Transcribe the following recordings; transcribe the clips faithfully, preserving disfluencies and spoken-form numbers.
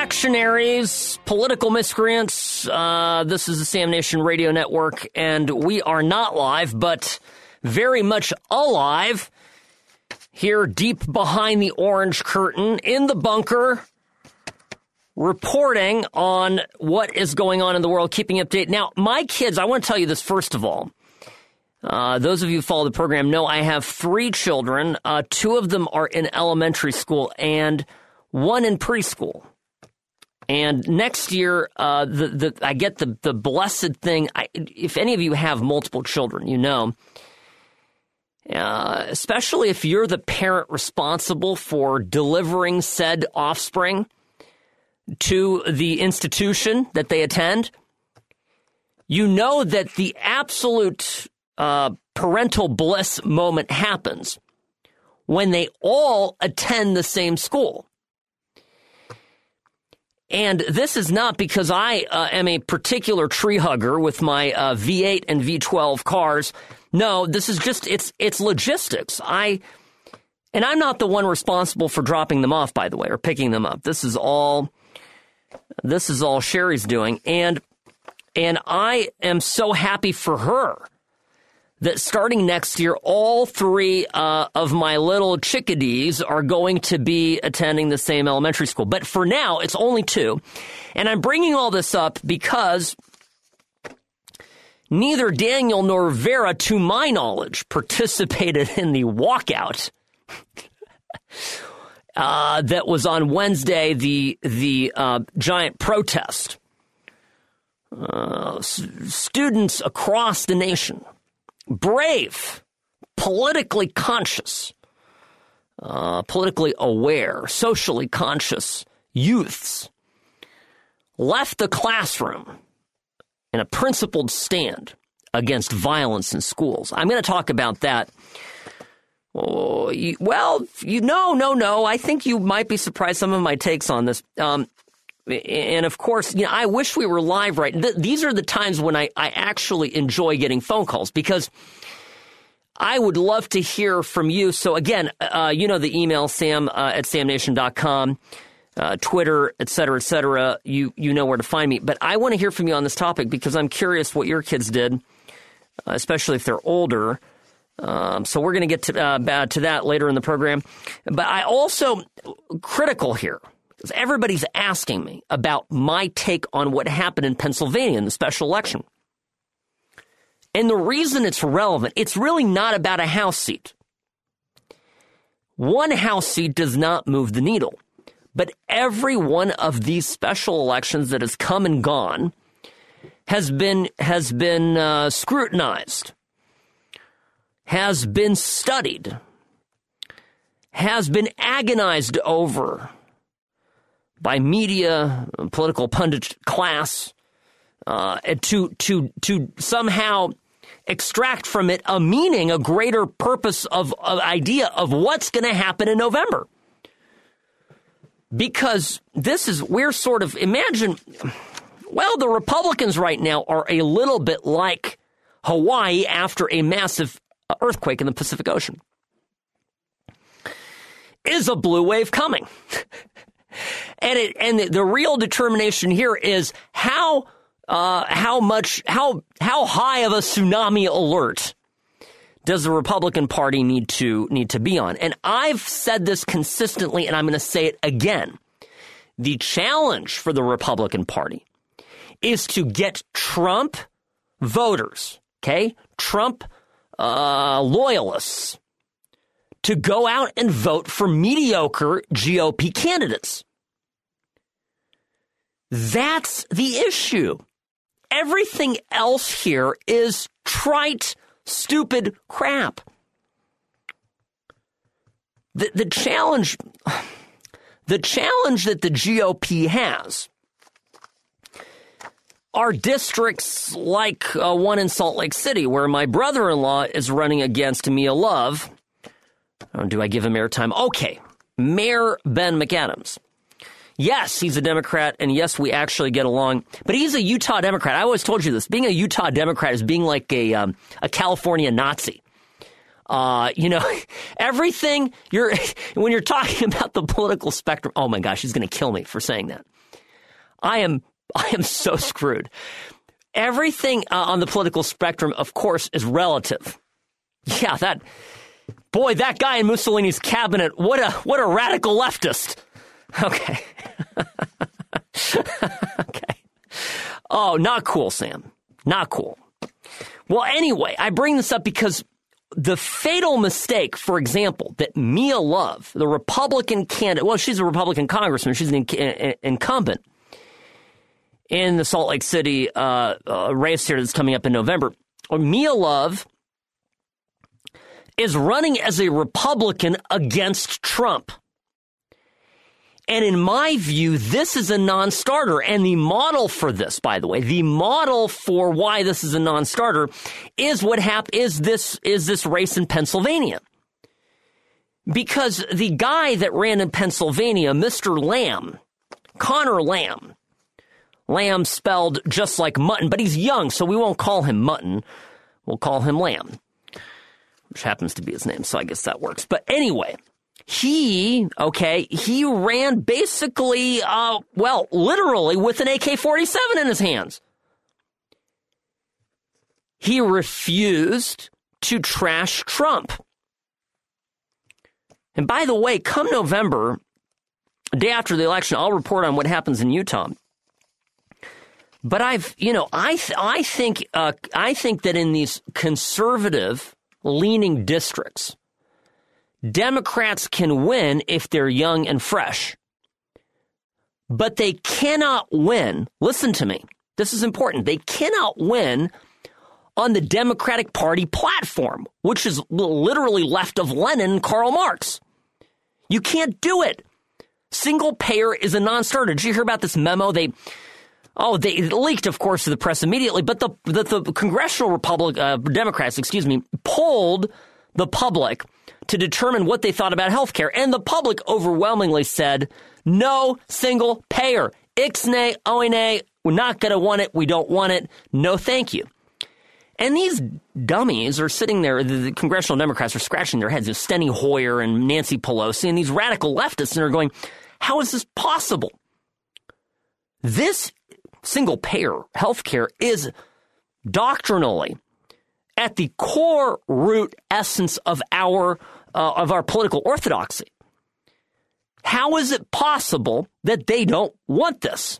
Reactionaries, political miscreants, uh, this is the Sam Nation Radio Network, and we are not live, but very much alive here deep behind the orange curtain in the bunker, reporting on what is going on in the world, keeping update. Now, my kids, I want to tell you this first of all. Uh, those of you who follow the program know I have three children. Uh, two of them are in elementary school and one in preschool. And next year, uh, the, the I get the, the blessed thing. I, if any of you have multiple children, you know, uh, especially if you're the parent responsible for delivering said offspring to the institution that they attend, you know that the absolute uh, parental bliss moment happens when they all attend the same school. And this is not because I uh, am a particular tree hugger with my uh, V eight and V twelve cars. No, this is just, it's it's logistics. I and I'm not the one responsible for dropping them off, by the way, or picking them up. This is all, this is all Sherry's doing. And, and I am so happy for her that starting next year, all three uh, of my little chickadees are going to be attending the same elementary school. But for now, it's only two. And I'm bringing all this up because neither Daniel nor Vera, to my knowledge, participated in the walkout uh, that was on Wednesday, the, the uh, giant protest. Uh, s- students across the nation, brave, politically conscious, uh, politically aware, socially conscious youths left the classroom in a principled stand against violence in schools. I'm going to talk about that. Oh, you, well, you no, no, no. I think you might be surprised some of my takes on this. Um, And, of course, you know, I wish we were live right. Th- these are the times when I, I actually enjoy getting phone calls because I would love to hear from you. So, again, uh, you know the email, sam uh, at sam nation dot com, uh, Twitter, et cetera, et cetera. You, you know where to find me. But I want to hear from you on this topic because I'm curious what your kids did, uh, especially if they're older. Um, so we're going to get to, uh, to that later in the program. But I also, critical here, everybody's asking me about my take on what happened in Pennsylvania in the special election. And the reason it's relevant, it's really not about a House seat. One House seat does not move the needle. But every one of these special elections that has come and gone has been, has been uh, scrutinized, has been studied, has been agonized over by media, political pundit class, uh, to to to somehow extract from it a meaning, a greater purpose of, of idea of what's going to happen in November. Because this is, we're sort of, imagine, well, the Republicans right now are a little bit like Hawaii after a massive earthquake in the Pacific Ocean. Is a blue wave coming? And it, and the, the real determination here is how uh, how much how how high of a tsunami alert does the Republican Party need to need to be on? And I've said this consistently, and I'm going to say it again. The challenge for the Republican Party is to get Trump voters, okay, Trump uh, loyalists, to go out and vote for mediocre G O P candidates. That's the issue. Everything else here is trite, stupid crap. The, the challenge, the challenge that the G O P has are districts like uh, one in Salt Lake City, where my brother-in-law is running against Mia Love. Oh, do I give him airtime? Okay. Mayor Ben McAdams. Yes, he's a Democrat, and yes, we actually get along. But he's a Utah Democrat. I always told you this. Being a Utah Democrat is being like a um, a California Nazi. Uh, you know, everything you're when you're talking about the political spectrum. Oh my gosh, he's going to kill me for saying that. I am I am so screwed. Everything uh, on the political spectrum, of course, is relative. Yeah, that boy, that guy in Mussolini's cabinet, what a what a radical leftist. Okay. Okay. Oh, not cool, Sam. Not cool. Well, anyway, I bring this up because the fatal mistake, for example, that Mia Love, the Republican candidate, well, she's a Republican congressman. She's an in- incumbent in the Salt Lake City uh, uh, race here that's coming up in November. Mia Love is running as a Republican against Trump. And in my view, this is a non-starter. And the model for this, by the way, the model for why this is a non-starter is what hap- is this is this race in Pennsylvania. Because the guy that ran in Pennsylvania, Mister Lamb, Connor Lamb, Lamb spelled just like mutton, but he's young, so we won't call him mutton. We'll call him Lamb, which happens to be his name, so I guess that works. But anyway, he, okay, he ran basically, uh, well, literally with an A K forty-seven in his hands. He refused to trash Trump. And by the way, come November, the day after the election, I'll report on what happens in Utah. But I've, you know, I th- I think uh, I think that in these conservative leaning districts, Democrats can win if they're young and fresh. But they cannot win. Listen to me. This is important. They cannot win on the Democratic Party platform, which is literally left of Lenin and Karl Marx. You can't do it. Single payer is a non-starter. Did you hear about this memo? They, oh, they leaked, of course, to the press immediately. But the the, the congressional Republic uh, Democrats, excuse me, polled the public to determine what they thought about health care. And the public overwhelmingly said, no single payer. Ixnay, oinay, we're not going to want it. We don't want it. No, thank you. And these dummies are sitting there, the, the congressional Democrats are scratching their heads. There's Steny Hoyer and Nancy Pelosi and these radical leftists, and are going, how is this possible? This single-payer health care is doctrinally at the core root essence of our uh, of our political orthodoxy. How is it possible that they don't want this?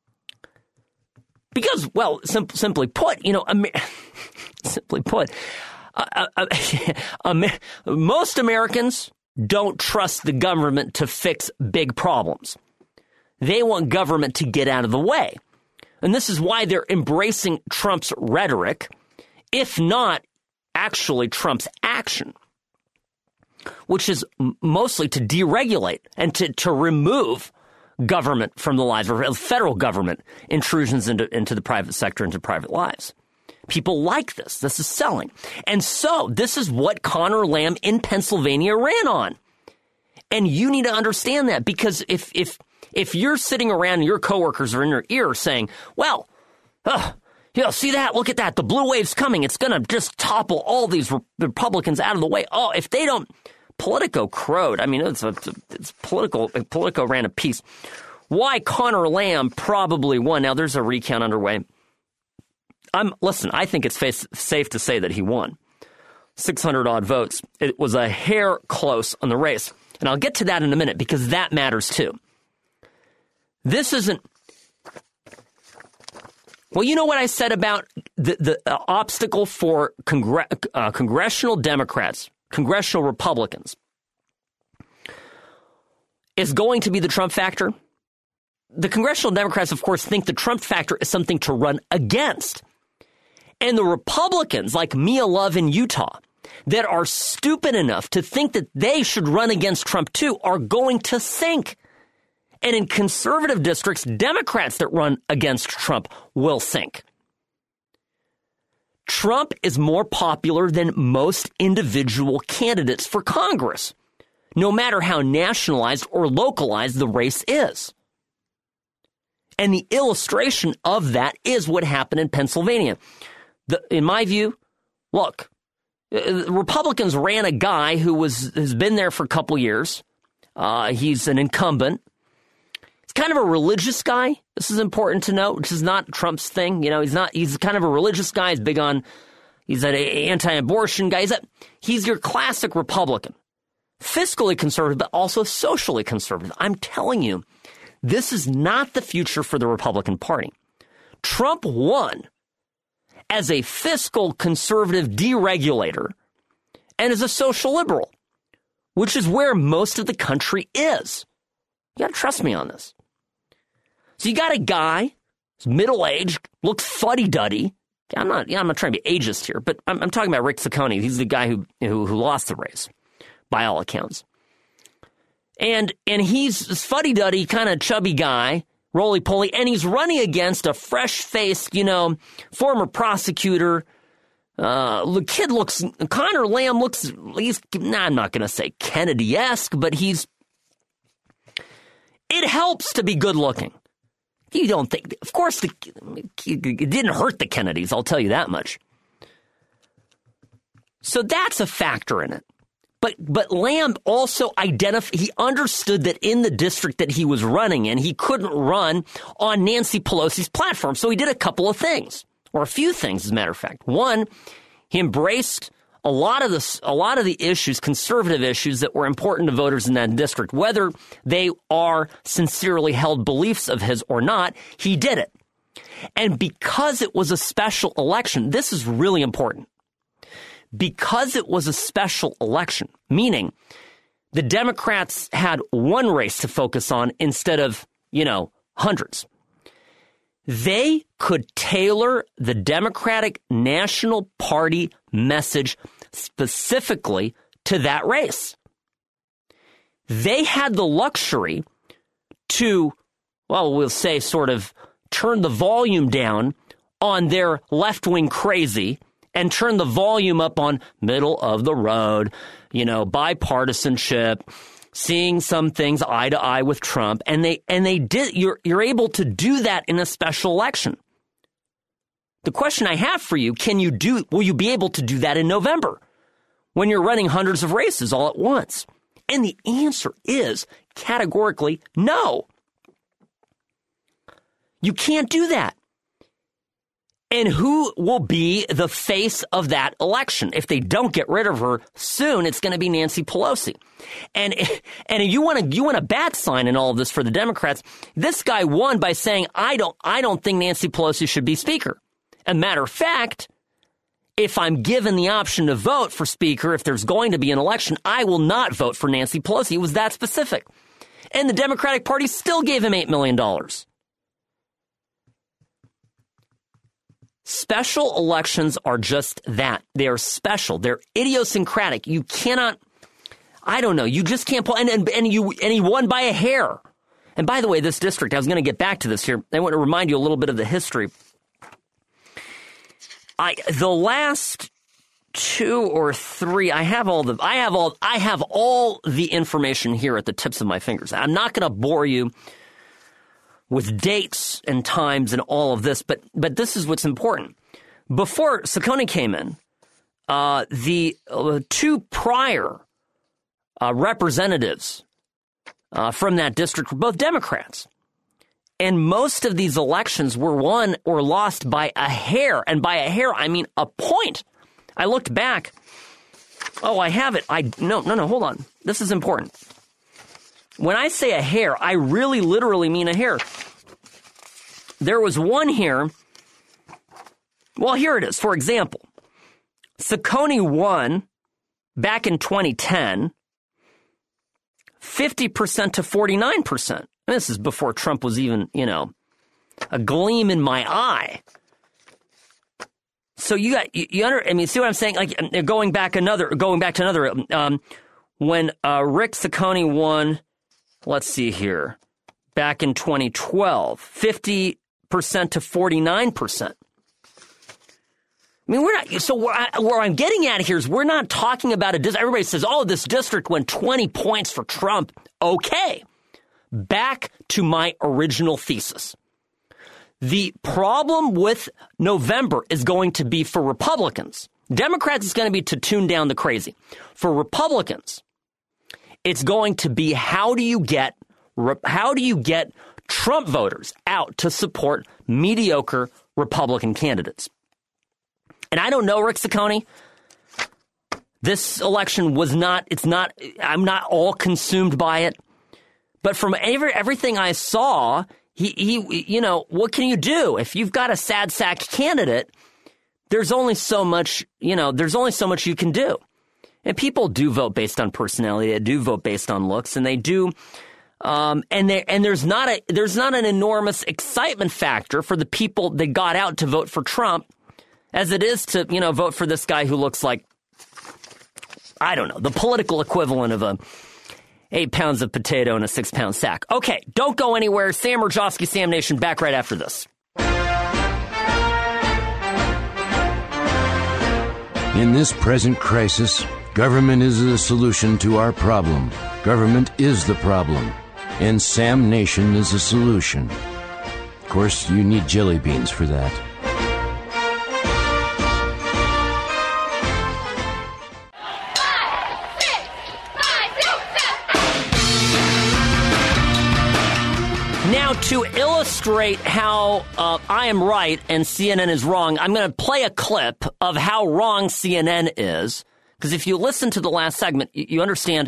Because, well, sim- simply put, you know, Amer- simply put, uh, uh, uh, most Americans don't trust the government to fix big problems. They want government to get out of the way. And this is why they're embracing Trump's rhetoric, if not actually Trump's action, which is m- mostly to deregulate and to, to remove government from the lives, or federal government intrusions into, into the private sector, into private lives. People like this. This is selling. And so this is what Connor Lamb in Pennsylvania ran on. And you need to understand that, because if if if you're sitting around and your coworkers are in your ear saying, well, uh, you know, see that? Look at that. The blue wave's coming. It's going to just topple all these Republicans out of the way. Oh, if they don't, Politico crowed. I mean, it's, a, it's political. Politico ran a piece. Why Connor Lamb probably won. Now, there's a recount underway. I'm listen, I think it's face, safe to say that he won. six hundred odd votes. It was a hair close on the race. And I'll get to that in a minute, because that matters too. This isn't... Well, you know what I said about the, the uh, obstacle for congre- uh, congressional Democrats, congressional Republicans, is going to be the Trump factor? The congressional Democrats, of course, think the Trump factor is something to run against. And the Republicans, like Mia Love in Utah, that are stupid enough to think that they should run against Trump too, are going to sink. And in conservative districts, Democrats that run against Trump will sink. Trump is more popular than most individual candidates for Congress, no matter how nationalized or localized the race is. And the illustration of that is what happened in Pennsylvania. The, in my view, look, Republicans ran a guy who was has been there for a couple years. Uh, he's an incumbent. He's kind of a religious guy. This is important to note, which is not Trump's thing. You know, he's not, he's kind of a religious guy. He's big on, he's an anti-abortion guy. He's, a, he's your classic Republican. Fiscally conservative, but also socially conservative. I'm telling you, this is not the future for the Republican Party. Trump won as a fiscal conservative deregulator and as a social liberal, which is where most of the country is. You got to trust me on this. So you got a guy who's middle-aged, looks fuddy-duddy. I'm not, yeah, I'm not trying to be ageist here, but I'm, I'm talking about Rick Ciccone. He's the guy who, who who lost the race, by all accounts. And and he's this fuddy-duddy, kind of chubby guy, roly-poly, and he's running against a fresh-faced, you know, former prosecutor. Uh, the kid looks, Connor Lamb looks, he's, nah, I'm not going to say Kennedy-esque, but he's, it helps to be good-looking. You don't think, of course, the, it didn't hurt the Kennedys, I'll tell you that much. So that's a factor in it. But but Lamb also identified, he understood that in the district that he was running in, he couldn't run on Nancy Pelosi's platform. So he did a couple of things, or a few things, as a matter of fact. One, he embraced a lot of the, a lot of the issues, conservative issues that were important to voters in that district, whether they are sincerely held beliefs of his or not, he did it. And because it was a special election, this is really important. Because it was a special election, meaning the Democrats had one race to focus on instead of, you know, hundreds. They could tailor the Democratic National Party message specifically to that race. They had the luxury to, well, we'll say sort of turn the volume down on their left-wing crazy and turn the volume up on middle of the road, you know, bipartisanship, seeing some things eye to eye with Trump. And they and they did you're you're able to do that in a special election. The question I have for you, can you do will you be able to do that in November when you're running hundreds of races all at once? And the answer is categorically no. You can't do that. And who will be the face of that election? If they don't get rid of her soon, it's going to be Nancy Pelosi. And and you want to you want a bat sign in all of this for the Democrats. This guy won by saying, I don't I don't think Nancy Pelosi should be Speaker. As a matter of fact, if I'm given the option to vote for Speaker, if there's going to be an election, I will not vote for Nancy Pelosi. It was that specific. And the Democratic Party still gave him eight million dollars. Special elections are just that. They are special. They're idiosyncratic. You cannot, I don't know, you just can't pull, and, and, and, you, and he won by a hair. And by the way, this district, I was going to get back to this here. I want to remind you a little bit of the history. I, the last two or three, I have all the, I have all, I have all the information here at the tips of my fingers. I'm not going to bore you with dates and times and all of this, but but this is what's important. Before Ciccone came in, uh, the uh, two prior uh, representatives uh, from that district were both Democrats. And most of these elections were won or lost by a hair. And by a hair, I mean a point. I looked back. Oh, I have it. I no, no, no, hold on. This is important. When I say a hair, I really literally mean a hair. There was one here. Well, here it is. For example, Ciccone won back in twenty ten, fifty percent to forty-nine percent. This is before Trump was even, you know, a gleam in my eye. So you got, you, you under, I mean, see what I'm saying? Like going back another, going back to another, um, when uh, Rick Ciccone won, let's see here, back in twenty twelve, fifty percent to forty-nine percent. I mean, we're not, so where, I, where I'm getting at here is we're not talking about a district. Everybody says, oh, this district went twenty points for Trump. Okay. Back to my original thesis. The problem with November is going to be for Republicans. Democrats is going to be to tune down the crazy. For Republicans, it's going to be how do you get how do you get Trump voters out to support mediocre Republican candidates. And I don't know, Rick Ciccone. This election was not, it's not, I'm not all consumed by it. But from every, everything I saw, he, he, you know, what can you do? If you've got a sad sack candidate, there's only so much, you know, there's only so much you can do. And people do vote based on personality. They do vote based on looks, and they do. Um, and they, and there's not a, there's not an enormous excitement factor for the people that got out to vote for Trump as it is to, you know, vote for this guy who looks like, I don't know, the political equivalent of a eight pounds of potato in a six pound sack. Okay, don't go anywhere. Sam Rajovsky, Sam Nation, back right after this. In this present crisis, government is the solution to our problem. Government is the problem. And Sam Nation is the solution. Of course, you need jelly beans for that. Now, to illustrate how uh, I am right and C N N is wrong, I'm going to play a clip of how wrong C N N is. Because if you listen to the last segment, you, you understand.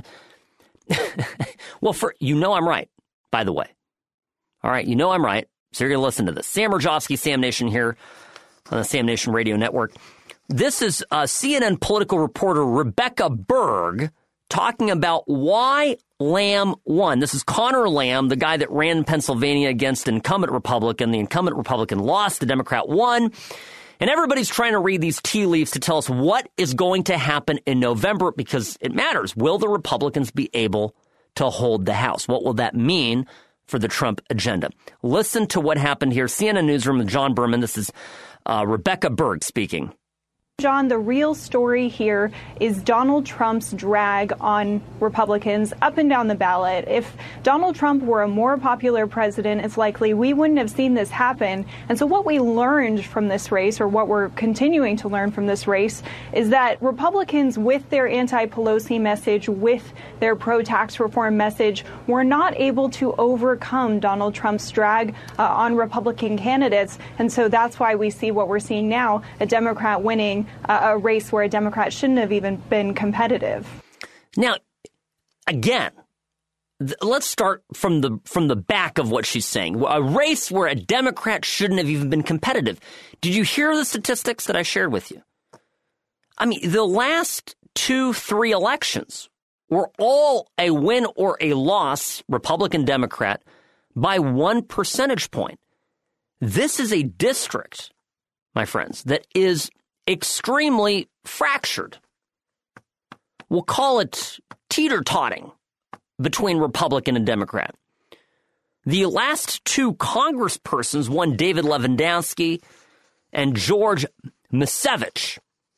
Well, for you know I'm right, by the way. All right, you know I'm right. So you're going to listen to this. Sam Rajovsky, Sam Nation here on the Sam Nation Radio Network. This is uh, C N N political reporter Rebecca Berg talking about why Lamb won. This is Connor Lamb, the guy that ran in Pennsylvania against an incumbent Republican. The incumbent Republican lost, the Democrat won. And everybody's trying to read these tea leaves to tell us what is going to happen in November because it matters. Will the Republicans be able to hold the House? What will that mean for the Trump agenda? Listen to what happened here. C N N Newsroom with John Berman. This is uh, Rebecca Berg speaking. John, the real story here is Donald Trump's drag on Republicans up and down the ballot. If Donald Trump were a more popular president, it's likely we wouldn't have seen this happen. And so what we learned from this race, or what we're continuing to learn from this race, is that Republicans, with their anti-Pelosi message, with their pro-tax reform message, were not able to overcome Donald Trump's drag uh, on Republican candidates. And so that's why we see what we're seeing now, a Democrat winning Uh, a race where a Democrat shouldn't have even been competitive. Now, again, th- let's start from the from the back of what she's saying. A race where a Democrat shouldn't have even been competitive. Did you hear the statistics that I shared with you? I mean, the last two, three elections were all a win or a loss, Republican, Democrat, by one percentage point. This is a district, my friends, that is extremely fractured. We'll call it teeter-totting between Republican and Democrat. The last two congresspersons, one David Lewandowski and George Misevich,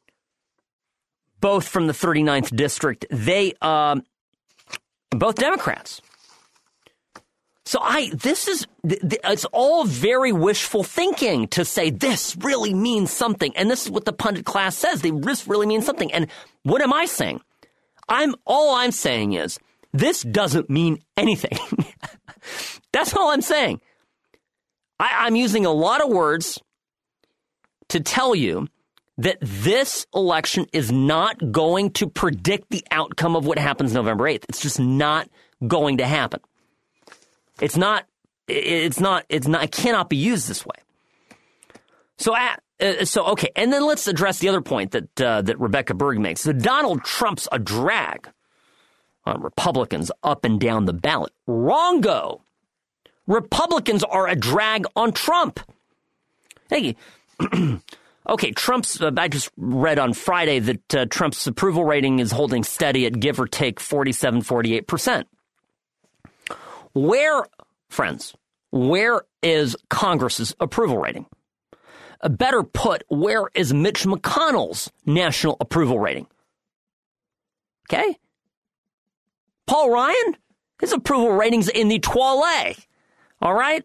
both from the thirty-ninth district, they, um, both Democrats. So I, this is, it's all very wishful thinking to say this really means something. And this is what the pundit class says. They, this really means something. And what am I saying? I'm, all I'm saying is this doesn't mean anything. That's all I'm saying. I, I'm using a lot of words to tell you that this election is not going to predict the outcome of what happens November eighth. It's just not going to happen. It's not, it's not, it's not, it cannot be used this way. So, uh, so okay. And then let's address the other point that, uh, that Rebecca Berg makes. So Donald Trump's a drag on Republicans up and down the ballot. Wrongo. Republicans are a drag on Trump. Hey, okay, Trump's, uh, I just read on Friday that uh, Trump's approval rating is holding steady at give or take forty-seven, forty-eight percent. Where, friends, where is Congress's approval rating? Uh, better put, where is Mitch McConnell's national approval rating? Okay? Paul Ryan, his approval rating's in the toilet. All right?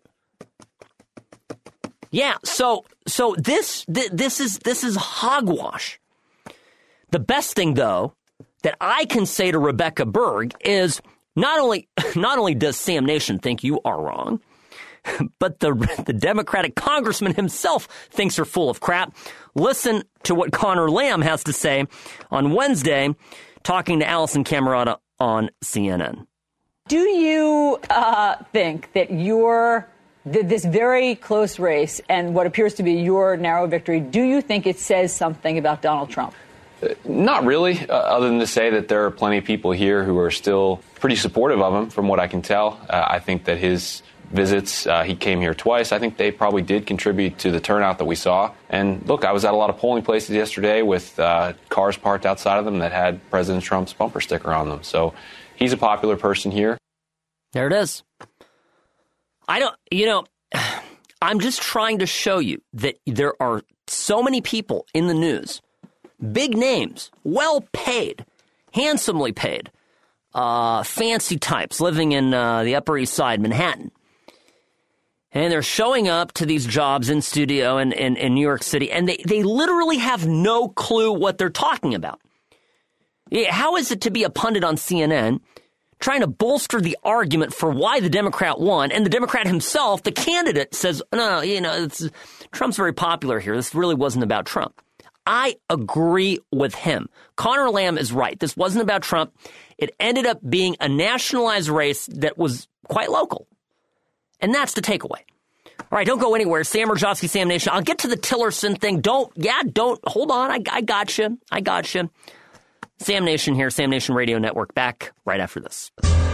Yeah, so so this th- this is this is hogwash. The best thing, though, that I can say to Rebecca Berg is not only not only does Sam Nation think you are wrong, but the, the Democratic congressman himself thinks are full of crap. Listen to what Connor Lamb has to say on Wednesday, talking to Allison Camerata on C N N. Do you uh, think that your th- this very close race and what appears to be your narrow victory, do you think it says something about Donald Trump? Uh, not really, uh, other than to say that there are plenty of people here who are still pretty supportive of him, from what I can tell. Uh, I think that his visits, uh, he came here twice, I think they probably did contribute to the turnout that we saw. And look, I was at a lot of polling places yesterday with uh, cars parked outside of them that had President Trump's bumper sticker on them. So he's a popular person here. There it is. I don't, you know, I'm just trying to show you that there are so many people in the news, big names, well paid, handsomely paid, uh, fancy types living in uh, the Upper East Side, Manhattan. And they're showing up to these jobs in studio in, in, in New York City, and they, they literally have no clue what they're talking about. Yeah, how is it to be a pundit on C N N trying to bolster the argument for why the Democrat won, and the Democrat himself, the candidate, says, no, no, you know, it's, Trump's very popular here. This really wasn't about Trump. I agree with him. Connor Lamb is right. This wasn't about Trump. It ended up being a nationalized race that was quite local. And that's the takeaway. All right, don't go anywhere. Sam Mirejovsky, Sam Nation. I'll get to the Tillerson thing. Don't, yeah, don't, hold on. I, I got you. I got you. Sam Nation here, Sam Nation Radio Network, back right after this.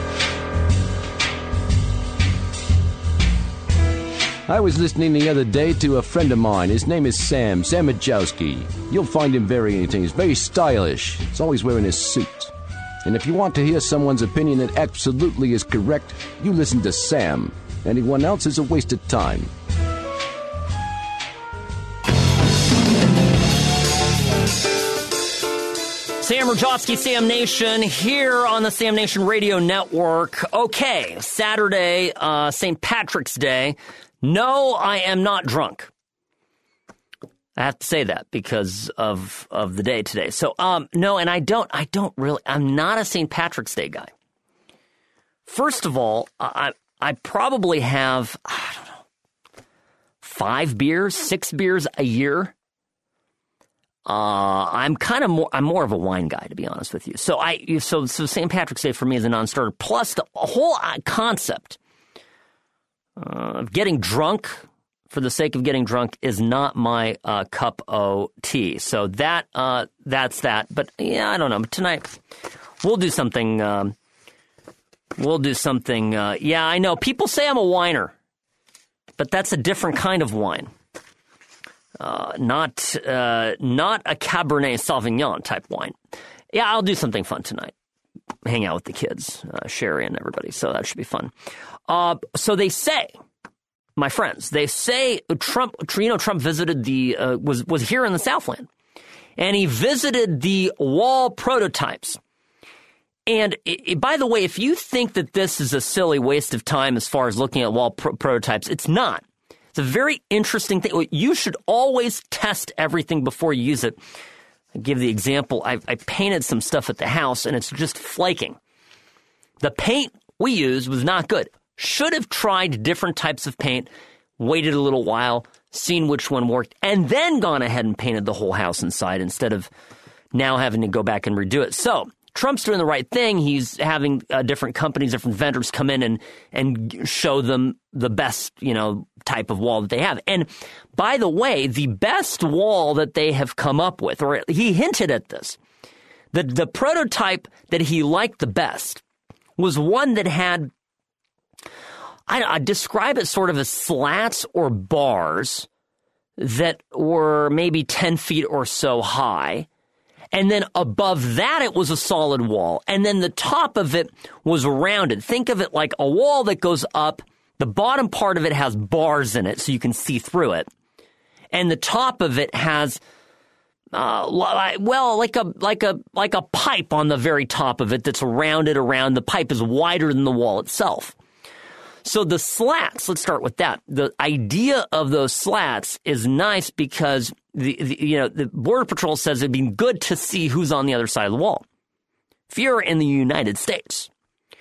I was listening the other day to a friend of mine. His name is Sam, Sam Mirejovsky. You'll find him very entertaining. He's very stylish. He's always wearing his suit. And if you want to hear someone's opinion that absolutely is correct, you listen to Sam. Anyone else is a waste of time. Sam Mirejovsky, Sam Nation, here on the Sam Nation Radio Network. Okay, Saturday, uh, Saint Patrick's Day. No, I am not drunk. I have to say that because of of the day today. So, um, no, and I don't, I don't really, I'm not a Saint Patrick's Day guy. First of all, I I probably have, I don't know, five beers, six beers a year. Uh, I'm kind of more, I'm more of a wine guy, to be honest with you. So I, so, so Saint Patrick's Day for me is a non-starter. Plus the whole concept uh, of getting drunk for the sake of getting drunk is not my uh, cup of tea. So that, uh, that's that. But yeah, I don't know. But tonight we'll do something, um, we'll do something. Uh, yeah, I know people say I'm a whiner, but that's a different kind of wine. Uh, not uh, not a Cabernet Sauvignon type wine. Yeah, I'll do something fun tonight. Hang out with the kids, uh, Sherry and everybody. So that should be fun. Uh, so they say, my friends, they say Trump. You know, Trump visited the uh, was was here in the Southland, and he visited the wall prototypes. And it, by the way, if you think that this is a silly waste of time as far as looking at wall pro- prototypes, it's not. It's a very interesting thing. You should always test everything before you use it. I'll give the example. I, I painted some stuff at the house, and it's just flaking. The paint we used was not good. Should have tried different types of paint, waited a little while, seen which one worked, and then gone ahead and painted the whole house inside instead of now having to go back and redo it. So Trump's doing the right thing. He's having uh, different companies, different vendors come in and and show them the best, you know, type of wall that they have. And by the way, the best wall that they have come up with, or he hinted at this, the the prototype that he liked the best was one that had, I, I describe it sort of as slats or bars that were maybe ten feet or so high. And then above that, it was a solid wall. And then the top of it was rounded. Think of it like a wall that goes up. The bottom part of it has bars in it so you can see through it. And the top of it has, uh, well, like a like a like a pipe on the very top of it that's rounded around. The pipe is wider than the wall itself. So the slats, let's start with that. The idea of those slats is nice because the, the you know the Border Patrol says it'd be good to see who's on the other side of the wall. If you're in the United States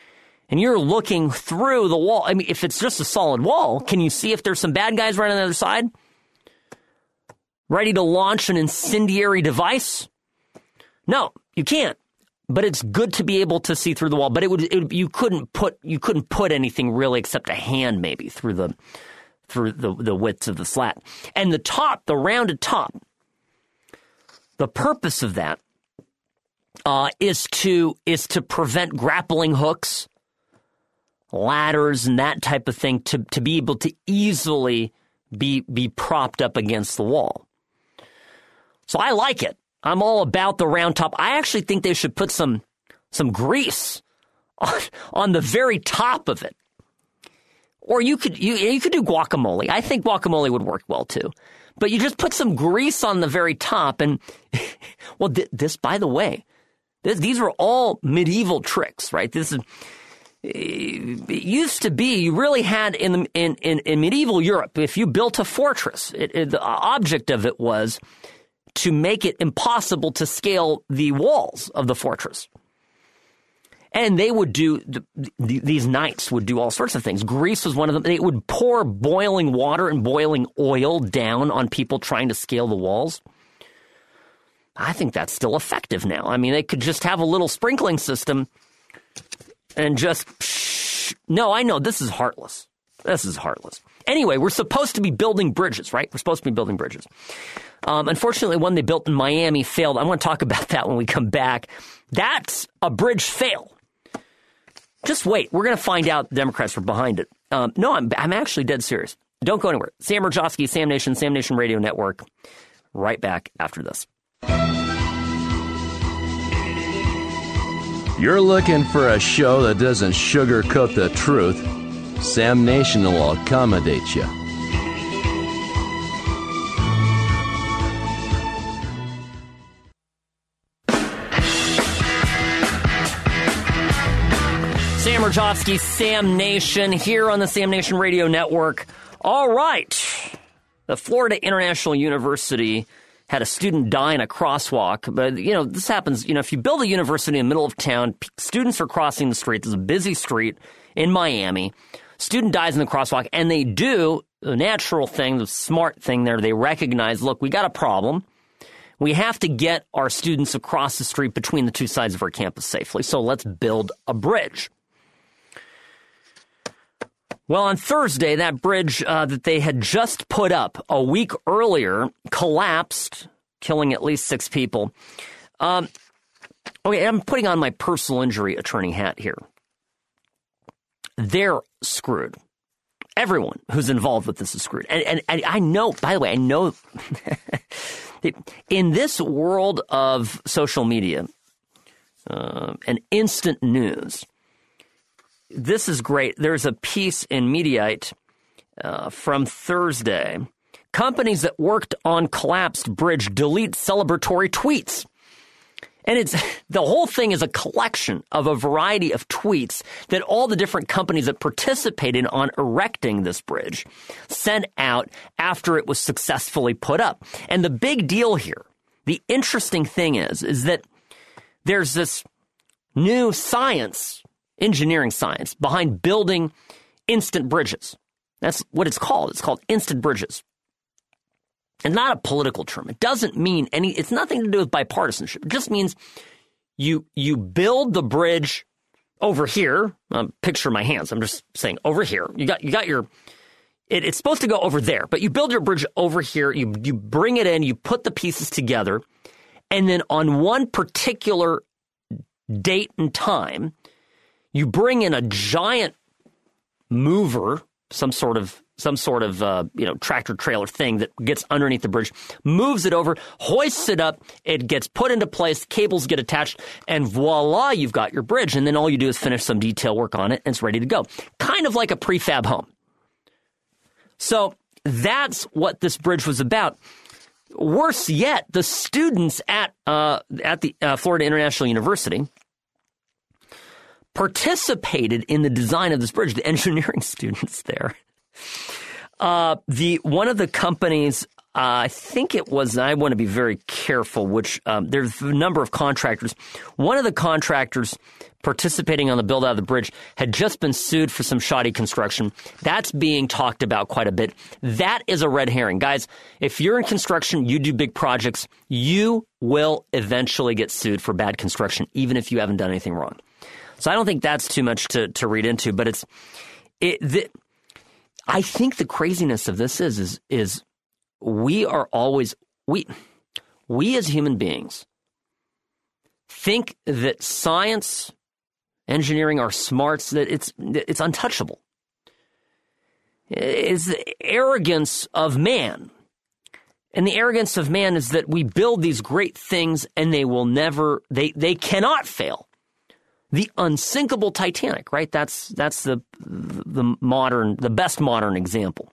and you're looking through the wall. I mean, if it's just a solid wall, can you see if there's some bad guys right on the other side? Ready to launch an incendiary device? No, you can't. But it's good to be able to see through the wall. But it would, it would you couldn't put you couldn't put anything really except a hand maybe through the through the, the width of the slat. And the top, the rounded top, the purpose of that uh, is to is to prevent grappling hooks, ladders, and that type of thing to, to be able to easily be be propped up against the wall. So I like it. I'm all about the round top. I actually think they should put some some grease on, on the very top of it. Or you could you you could do guacamole. I think guacamole would work well too. But you just put some grease on the very top, and well, th- this by the way, this, these are all medieval tricks, right? This is it used to be you really had in the, in, in in medieval Europe. If you built a fortress, it, it, the object of it was to make it impossible to scale the walls of the fortress. And they would do, these knights would do all sorts of things. Grease was one of them. They would pour boiling water and boiling oil down on people trying to scale the walls. I think that's still effective now. I mean, they could just have a little sprinkling system and just, psh, no, I know, this is heartless. This is heartless. Anyway, we're supposed to be building bridges, right? We're supposed to be building bridges. Um, unfortunately, one they built in Miami failed. I want to talk about that when we come back. That's a bridge fail. Just wait. We're going to find out the Democrats were behind it. Um, no, I'm I'm actually dead serious. Don't go anywhere. Sam Mirejovsky, Sam Nation, Sam Nation Radio Network. Right back after this. You're looking for a show that doesn't sugarcoat the truth. Sam Nation will accommodate you. Sam Mirejovsky, Sam Nation, here on the Sam Nation Radio Network. All right. The Florida International University had a student die in a crosswalk. But, you know, this happens, you know, if you build a university in the middle of town, students are crossing the street. There's a busy street in Miami. Student dies in the crosswalk, and they do the natural thing, the smart thing there. They recognize, look, we got a problem. We have to get our students across the street between the two sides of our campus safely. So let's build a bridge. Well, on Thursday, that bridge uh, that they had just put up a week earlier collapsed, killing at least six people. Um, okay, I'm putting on my personal injury attorney hat here. They're screwed. Everyone who's involved with this is screwed. And, and, and I know, by the way, I know in this world of social media uh, and instant news, this is great. There's a piece in Mediaite uh, from Thursday. Companies that worked on collapsed bridge delete celebratory tweets. And it's the whole thing is a collection of a variety of tweets that all the different companies that participated on erecting this bridge sent out after it was successfully put up. And the big deal here, the interesting thing is, is that there's this new science, engineering science, behind building instant bridges. That's what it's called. It's called instant bridges. And not a political term. It doesn't mean any, it's nothing to do with bipartisanship. It just means you you build the bridge over here. Um, picture my hands. I'm just saying over here. You got you got your, it, it's supposed to go over there, but you build your bridge over here. You you bring it in, you put the pieces together, and then on one particular date and time, you bring in a giant mover, some sort of some sort of uh, you know tractor trailer thing that gets underneath the bridge, moves it over, hoists it up, it gets put into place, cables get attached, and voila, you've got your bridge. And then all you do is finish some detail work on it, and it's ready to go. Kind of like a prefab home. So that's what this bridge was about. Worse yet, the students at uh, at the uh, Florida International University participated in the design of this bridge, the engineering students there. Uh, the one of the companies I think it was, I want to be very careful, which um, there's a number of contractors. One of the contractors participating on the build out of the bridge had just been sued for some shoddy construction. That's being talked about quite a bit. That is a red herring. Guys, if you're in construction, you do big projects, you will eventually get sued for bad construction, even if you haven't done anything wrong. So I don't think that's too much to, to read into, but it's, it, the, I think the craziness of this is, is, is we are always, we, we as human beings think that science, engineering are smarts, that it's, it's untouchable. It's the arrogance of man. And the arrogance of man is that we build these great things and they will never, they, they cannot fail. The unsinkable Titanic, right? That's, that's the, the modern, the best modern example.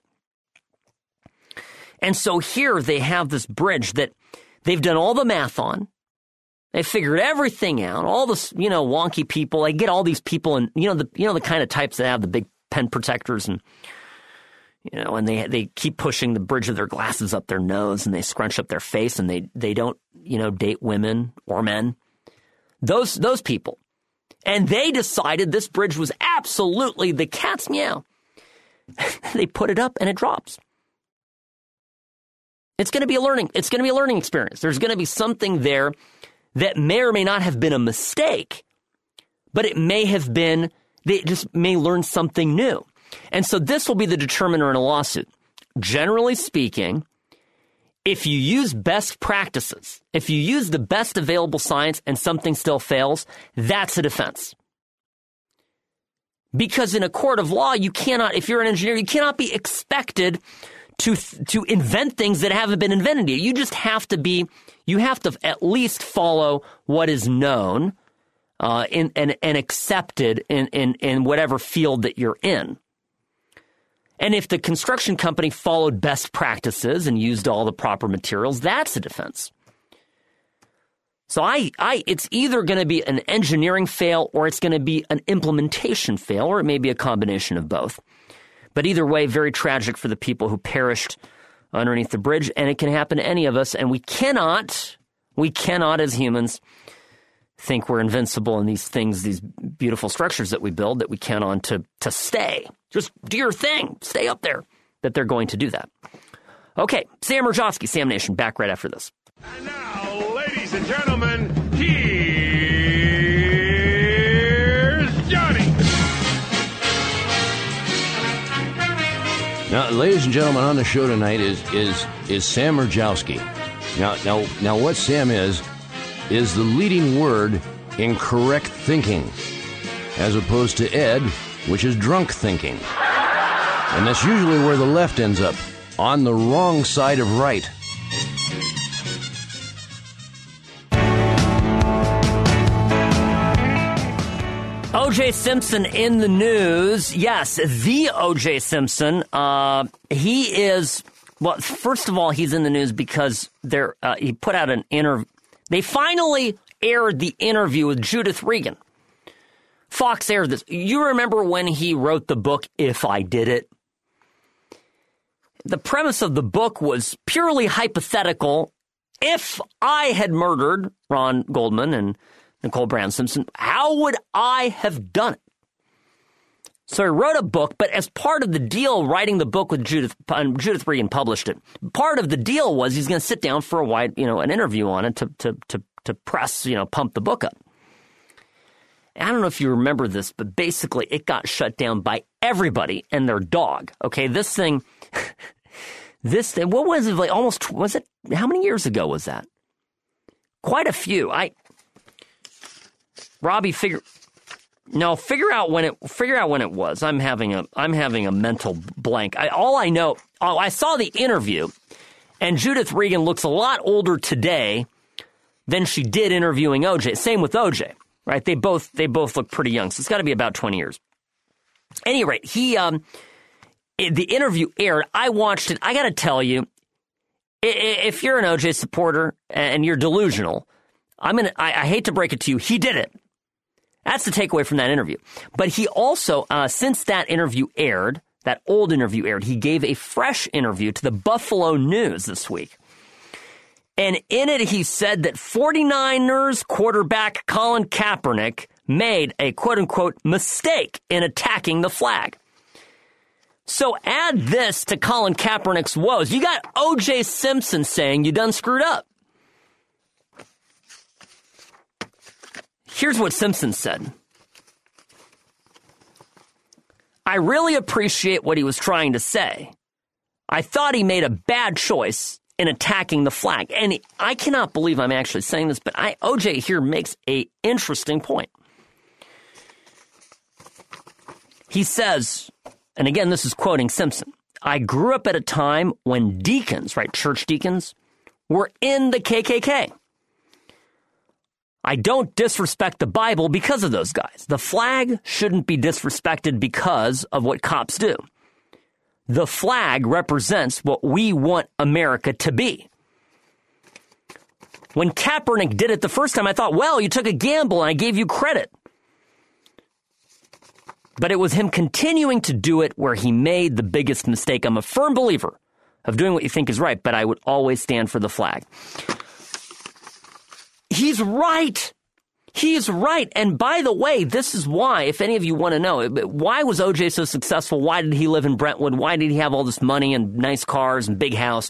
And so here they have this bridge that they've done all the math on. They figured everything out. All this, you know, wonky people. They get all these people, and you know the you know the kind of types that have the big pen protectors, and you know, and they they keep pushing the bridge of their glasses up their nose, and they scrunch up their face, and they they don't you know date women or men. Those those people, and they decided this bridge was absolutely the cat's meow. They put it up, and it drops. It's going to be a learning. It's going to be a learning experience. There's going to be something there that may or may not have been a mistake, but it may have been, they just may learn something new. And so this will be the determiner in a lawsuit. Generally speaking, if you use best practices, if you use the best available science and something still fails, that's a defense. Because in a court of law, you cannot, if you're an engineer, you cannot be expected to to invent things that haven't been invented yet. You just have to be, you have to at least follow what is known uh, in, and, and accepted in, in, in whatever field that you're in. And if the construction company followed best practices and used all the proper materials, that's a defense. So I, I, it's either going to be an engineering fail or it's going to be an implementation fail, or it may be a combination of both. But either way, very tragic for the people who perished underneath the bridge, and it can happen to any of us. And we cannot, we cannot as humans think we're invincible in these things, these beautiful structures that we build, that we count on to, to stay. Just do your thing. Stay up there. That they're going to do that. Okay, Sam Mirejovsky, Sam Nation, back right after this. And now, ladies and gentlemen, here's Johnny. Now, ladies and gentlemen, on the show tonight is is is Sam Mirejovsky. Now, now, now, what Sam is is the leading word in correct thinking, as opposed to Ed, which is drunk thinking. And that's usually where the left ends up, on the wrong side of right. O J. Simpson in the news. Yes, the O J. Simpson. Uh, he is, well, first of all, he's in the news because they're, uh, he put out an interview. They finally aired the interview with Judith Regan. Fox aired this. You remember when he wrote the book, If I Did It? The premise of the book was purely hypothetical. If I had murdered Ron Goldman and Nicole Brown Simpson, how would I have done it? So he wrote a book, but as part of the deal, writing the book with Judith, um, Judith Regan published it. Part of the deal was he's going to sit down for a wide, you know, an interview on it to to to to press, you know, pump the book up. I don't know if you remember this, but basically it got shut down by everybody and their dog. Okay, this thing, this thing, what was it like? Almost was it? How many years ago was that? Quite a few. I. Robbie, figure no, figure out when it figure out when it was. I'm having a I'm having a mental blank. I, all I know, oh, I saw the interview, and Judith Regan looks a lot older today than she did interviewing O J. Same with O J, right? They both they both look pretty young, so it's got to be about twenty years. At any rate, he um, the interview aired. I watched it. I got to tell you, if you're an O J supporter and you're delusional, I'm gonna. I, I hate to break it to you, he did it. That's the takeaway from that interview. But he also, uh, since that interview aired, That old interview aired. He gave a fresh interview to the Buffalo News this week. And in it, he said that 49ers quarterback Colin Kaepernick made a quote-unquote mistake in attacking the flag. So add this to Colin Kaepernick's woes. You got O J Simpson saying you done screwed up. Here's what Simpson said. I really appreciate what he was trying to say. I thought he made a bad choice in attacking the flag. And I cannot believe I'm actually saying this, but I, O J here makes a interesting point. He says, and again, this is quoting Simpson, I grew up at a time when deacons, right, church deacons, were in the K K K. I don't disrespect the Bible because of those guys. The flag shouldn't be disrespected because of what cops do. The flag represents what we want America to be. When Kaepernick did it the first time, I thought, well, you took a gamble and I gave you credit. But it was him continuing to do it where he made the biggest mistake. I'm a firm believer of doing what you think is right, but I would always stand for the flag. He's right. He's right. And by the way, this is why, if any of you want to know, why was O J so successful? Why did he live in Brentwood? Why did he have all this money and nice cars and big house?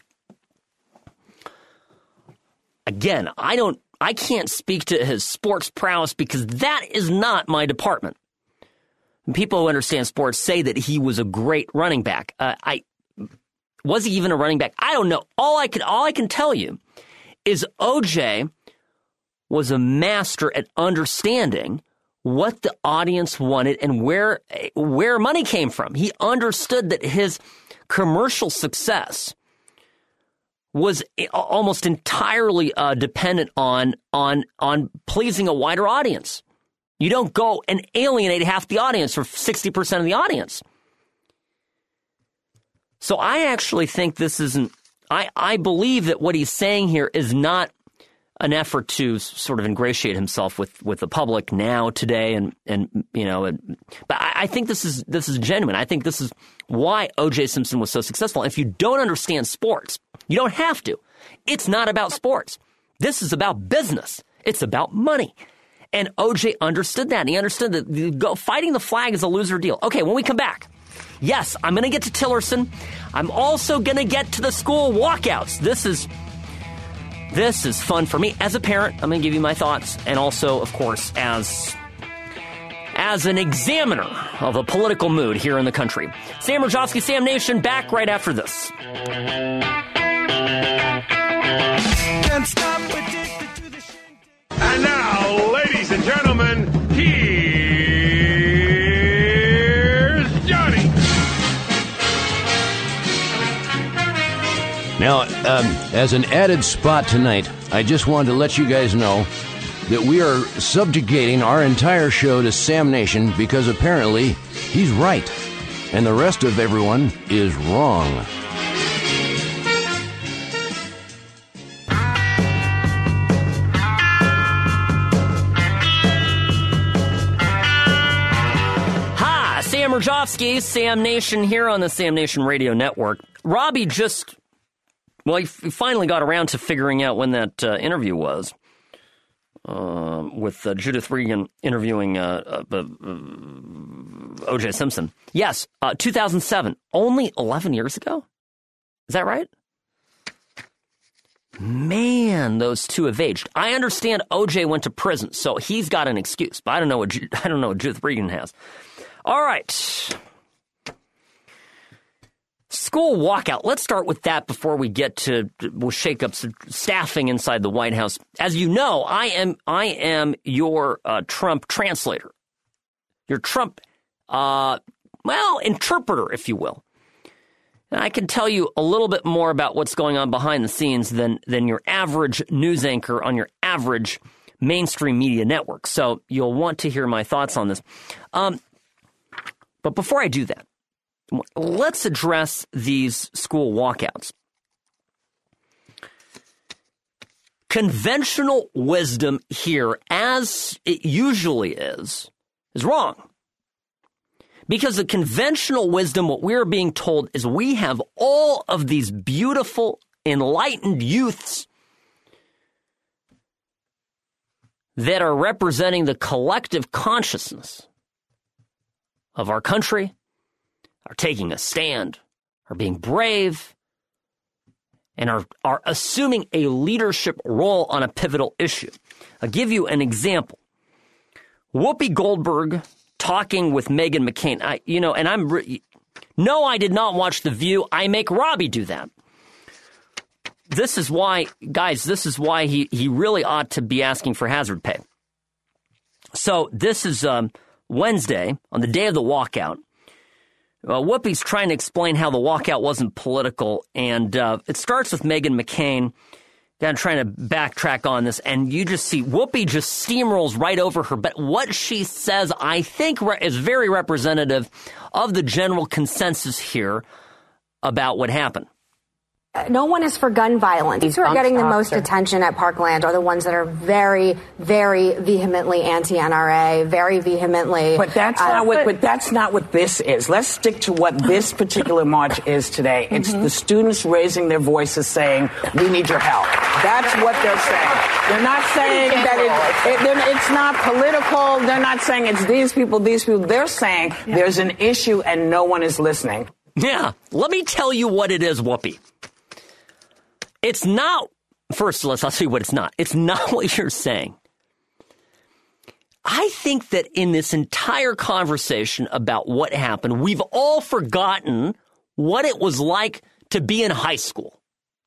Again, I don't, I can't speak to his sports prowess because that is not my department. People who understand sports say that he was a great running back. Uh, I was he even a running back? I don't know. All I can, all I can tell you is O J was a master at understanding what the audience wanted and where where money came from. He understood that his commercial success was almost entirely uh, dependent on on on pleasing a wider audience. You don't go and alienate half the audience or sixty percent of the audience. So I actually think this isn't, I, I believe that what he's saying here is not an effort to sort of ingratiate himself with, with the public now, today, and, and you know, and, but I, I think this is this is genuine. I think this is why O J Simpson was so successful. If you don't understand sports, you don't have to. It's not about sports. This is about business. It's about money. And O J understood that. And he understood that the, go, fighting the flag is a loser deal. Okay, when we come back, yes, I'm going to get to Tillerson. I'm also going to get to the school walkouts. This is this is fun for me as a parent. I'm going to give you my thoughts, and also, of course, as as an examiner of a political mood here in the country. Sam Rajovsky, Sam Nation, back right after this. Can't stop addicted to the shit. And now, ladies and gentlemen, here's Johnny. Now, um, as an added spot tonight, I just wanted to let you guys know that we are subjugating our entire show to Sam Nation because apparently he's right, and the rest of everyone is wrong. Hi, Sam Rajovsky, Sam Nation here on the Sam Nation Radio Network. Robbie just, well, he finally got around to figuring out when that uh, interview was. Uh, with uh, Judith Regan interviewing uh, uh, uh, O J Simpson. Yes, uh, two thousand seven, only eleven years ago? Is that right? Man, those two have aged. I understand O J went to prison, so he's got an excuse, but I don't know what Ju- I don't know what Judith Regan has. All right. School walkout. Let's start with that before we get to we'll shake up some staffing inside the White House. As you know, I am I am your uh, Trump translator, your Trump, uh, well, interpreter, if you will. And I can tell you a little bit more about what's going on behind the scenes than than your average news anchor on your average mainstream media network. So you'll want to hear my thoughts on this. Um, but before I do that, let's address these school walkouts. Conventional wisdom here, as it usually is, is wrong. Because the conventional wisdom, what we're being told, is we have all of these beautiful, enlightened youths that are representing the collective consciousness of our country, are taking a stand, are being brave, and are, are assuming a leadership role on a pivotal issue. I'll give you an example. Whoopi Goldberg talking with Meghan McCain. I, you know, and I'm... Re- no, I did not watch The View. I make Robbie do that. This is why, guys, this is why he, he really ought to be asking for hazard pay. So this is um, Wednesday, on the day of the walkout. Uh, Whoopi's trying to explain how the walkout wasn't political, and uh, it starts with Meghan McCain. I'm trying to backtrack on this, and you just see Whoopi just steamrolls right over her. But what she says, I think, re- is very representative of the general consensus here about what happened. No one is for gun violence. These who are getting the most attention at Parkland are the ones that are very, very vehemently anti-N R A, very vehemently. But that's uh, not what. But, but that's not what this is. Let's stick to what this particular march is today. It's mm-hmm. the students raising their voices, saying, "We need your help." That's what they're saying. They're not saying that it, it, it's not political. They're not saying it's these people, these people. They're saying yeah. there's an issue and no one is listening. Yeah. Let me tell you what it is, Whoopi. It's not, first, let's, I'll tell you what it's not. It's not what you're saying. I think that in this entire conversation about what happened, we've all forgotten what it was like to be in high school.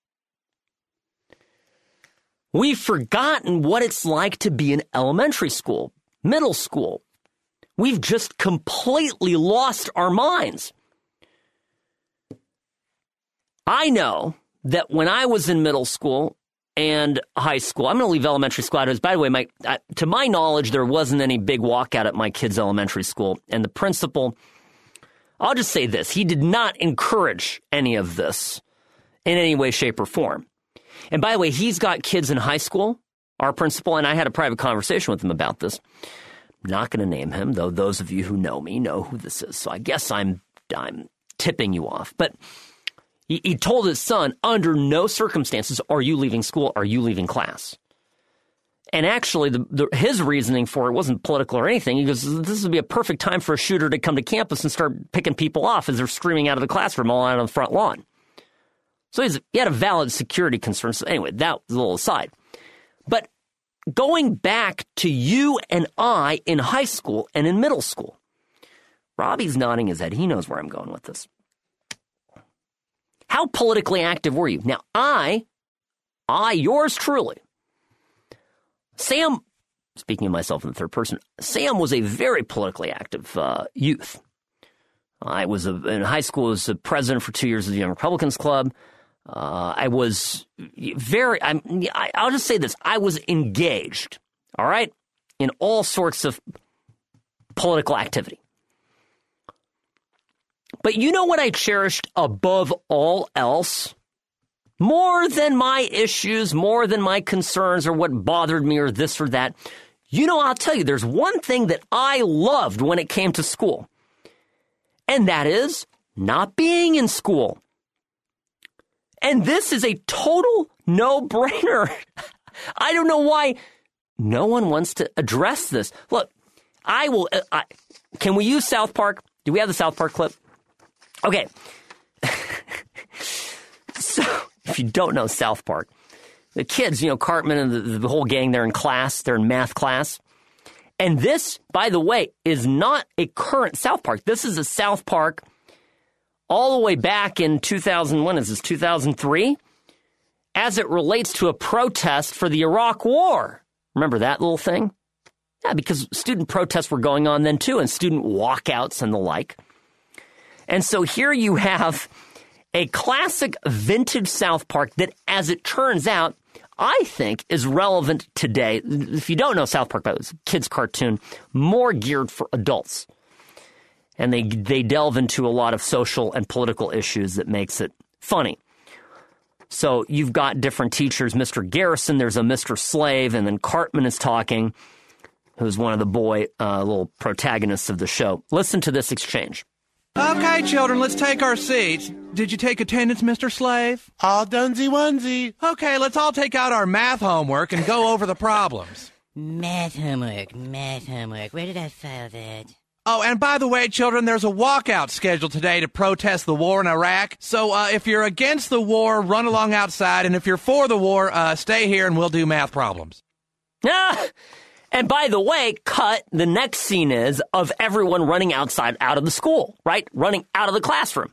We've forgotten what it's like to be in elementary school, middle school. We've just completely lost our minds. I know that when I was in middle school and high school, I'm going to leave elementary school out. By the way, my, uh, to my knowledge, there wasn't any big walkout at my kids' elementary school. And the principal, I'll just say this, he did not encourage any of this in any way, shape, or form. And by the way, he's got kids in high school, our principal, and I had a private conversation with him about this. I'm not going to name him, though those of you who know me know who this is. So I guess I'm I'm tipping you off. But He, he told his son, under no circumstances are you leaving school, are you leaving class. And actually, the, the, his reasoning for it wasn't political or anything. He goes, this would be a perfect time for a shooter to come to campus and start picking people off as they're screaming out of the classroom all out on the front lawn. So he's, he had a valid security concern. So anyway, that was a little aside. But going back to you and I in high school and in middle school, Robbie's nodding his head. He knows where I'm going with this. How politically active were you? Now, I, I, yours truly, Sam, speaking of myself in the third person, Sam was a very politically active uh, youth. I was a, in high school, I was a president for two years of the Young Republicans Club. Uh, I was very, I'm, I, I'll just say this, I was engaged, all right, in all sorts of political activity. But you know what I cherished above all else? More than my issues, more than my concerns or what bothered me or this or that. You know, I'll tell you, there's one thing that I loved when it came to school. And that is not being in school. And this is a total no-brainer. I don't know why no one wants to address this. Look, I will... Uh, I, can we use South Park? Do we have the South Park clip? Okay. So, if you don't know South Park, the kids, you know, Cartman and the, the whole gang, they're in class, they're in math class. And this, by the way, is not a current South Park. This is a South Park all the way back in two thousand, when is this, two thousand three? As it relates to a protest for the Iraq War. Remember that little thing? Yeah, because student protests were going on then too, and student walkouts and the like. And so here you have a classic vintage South Park that, as it turns out, I think is relevant today. If you don't know South Park, it's a kid's cartoon, more geared for adults. And they they delve into a lot of social and political issues that makes it funny. So you've got different teachers, Mister Garrison, there's a Mister Slave, and then Cartman is talking. who's one of the boy uh, little protagonists of the show. Listen to this exchange. Okay, children, let's take our seats. Did you take attendance, Mister Slave? All dunsy onesie. Okay, let's all take out our math homework and go over the problems. Math homework, math homework. Where did I file that? Oh, and by the way, children, there's a walkout scheduled today to protest the war in Iraq. So uh, if you're against the war, run along outside. And if you're for the war, uh, stay here and we'll do math problems. Ah! And by the way, cut, the next scene is of everyone running outside out of the school, right? Running out of the classroom.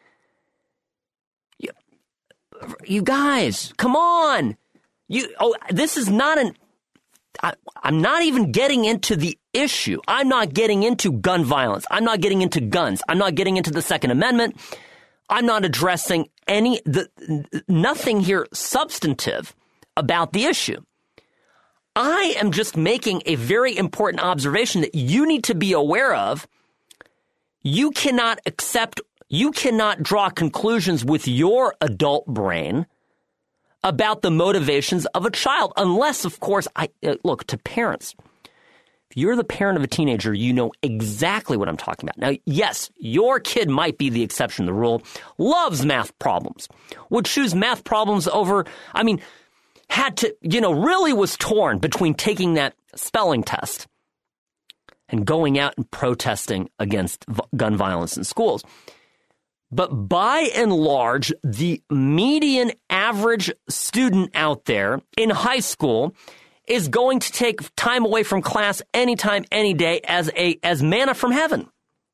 You, you guys, come on. You. Oh, this is not an... I, I'm not even getting into the issue. I'm not getting into gun violence. I'm not getting into guns. I'm not getting into the Second Amendment. I'm not addressing any, the, nothing here substantive about the issue. I am just making a very important observation that you need to be aware of. You cannot accept, you cannot draw conclusions with your adult brain about the motivations of a child, unless, of course, I uh, look, to parents. If you're the parent of a teenager, you know exactly what I'm talking about. Now, yes, your kid might be the exception to the rule, loves math problems, would choose math problems over, I mean, had to, you know, really was torn between taking that spelling test and going out and protesting against v- gun violence in schools. But by and large, the median average student out there in high school is going to take time away from class anytime, any day as a as manna from heaven.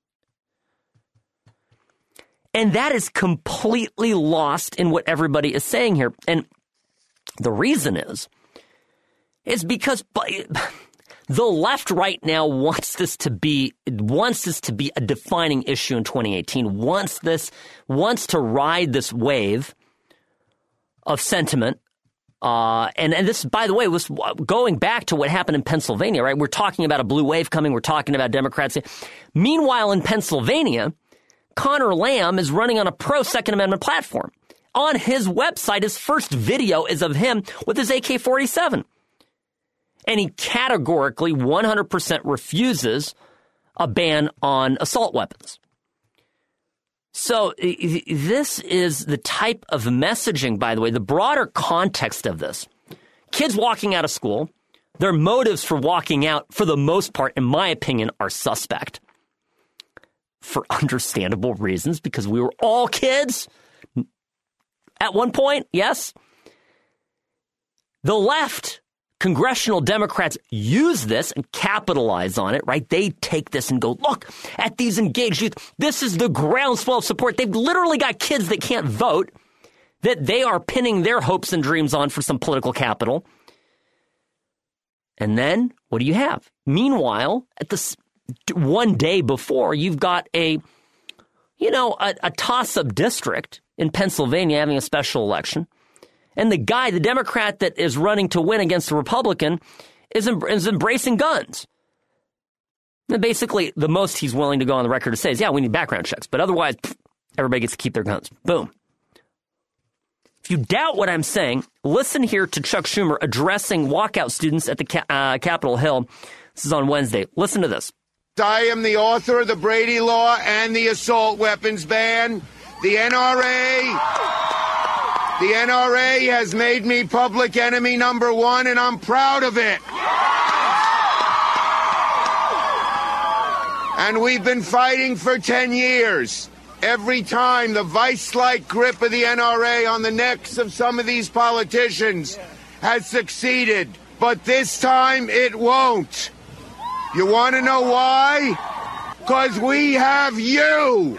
And that is completely lost in what everybody is saying here. And the reason is, is because the left right now wants this to be wants this to be a defining issue in twenty eighteen. Wants this wants to ride this wave of sentiment, uh, and and this, by the way, was going back to what happened in Pennsylvania. Right, we're talking about a blue wave coming. We're talking about Democrats. Meanwhile, in Pennsylvania, Connor Lamb is running on a pro Second Amendment platform. On his website, his first video is of him with his A K forty-seven. And he categorically one hundred percent refuses a ban on assault weapons. So this is the type of messaging, by the way, the broader context of this. Kids walking out of school, their motives for walking out, for the most part, in my opinion, are suspect. For understandable reasons, because we were all kids at one point, yes. The left, congressional Democrats, use this and capitalize on it, right? They take this and go, look at these engaged youth. This is the groundswell of support. They've literally got kids that can't vote, that they are pinning their hopes and dreams on for some political capital. And then what do you have? Meanwhile, at this one day before, you've got a, you know, a, a toss-up district in Pennsylvania having a special election. And the guy, the Democrat that is running to win against the Republican, is, em- is embracing guns. And basically, the most he's willing to go on the record to say is, yeah, we need background checks. But otherwise, pff, everybody gets to keep their guns. Boom. If you doubt what I'm saying, listen here to Chuck Schumer addressing walkout students at the ca- uh, Capitol Hill. This is on Wednesday. Listen to this. I am the author of the Brady Law and the assault weapons ban. The N R A... The N R A has made me public enemy number one, and I'm proud of it. And we've been fighting for ten years. Every time the vice-like grip of the N R A on the necks of some of these politicians has succeeded. But this time it won't. You want to know why? Because we have you.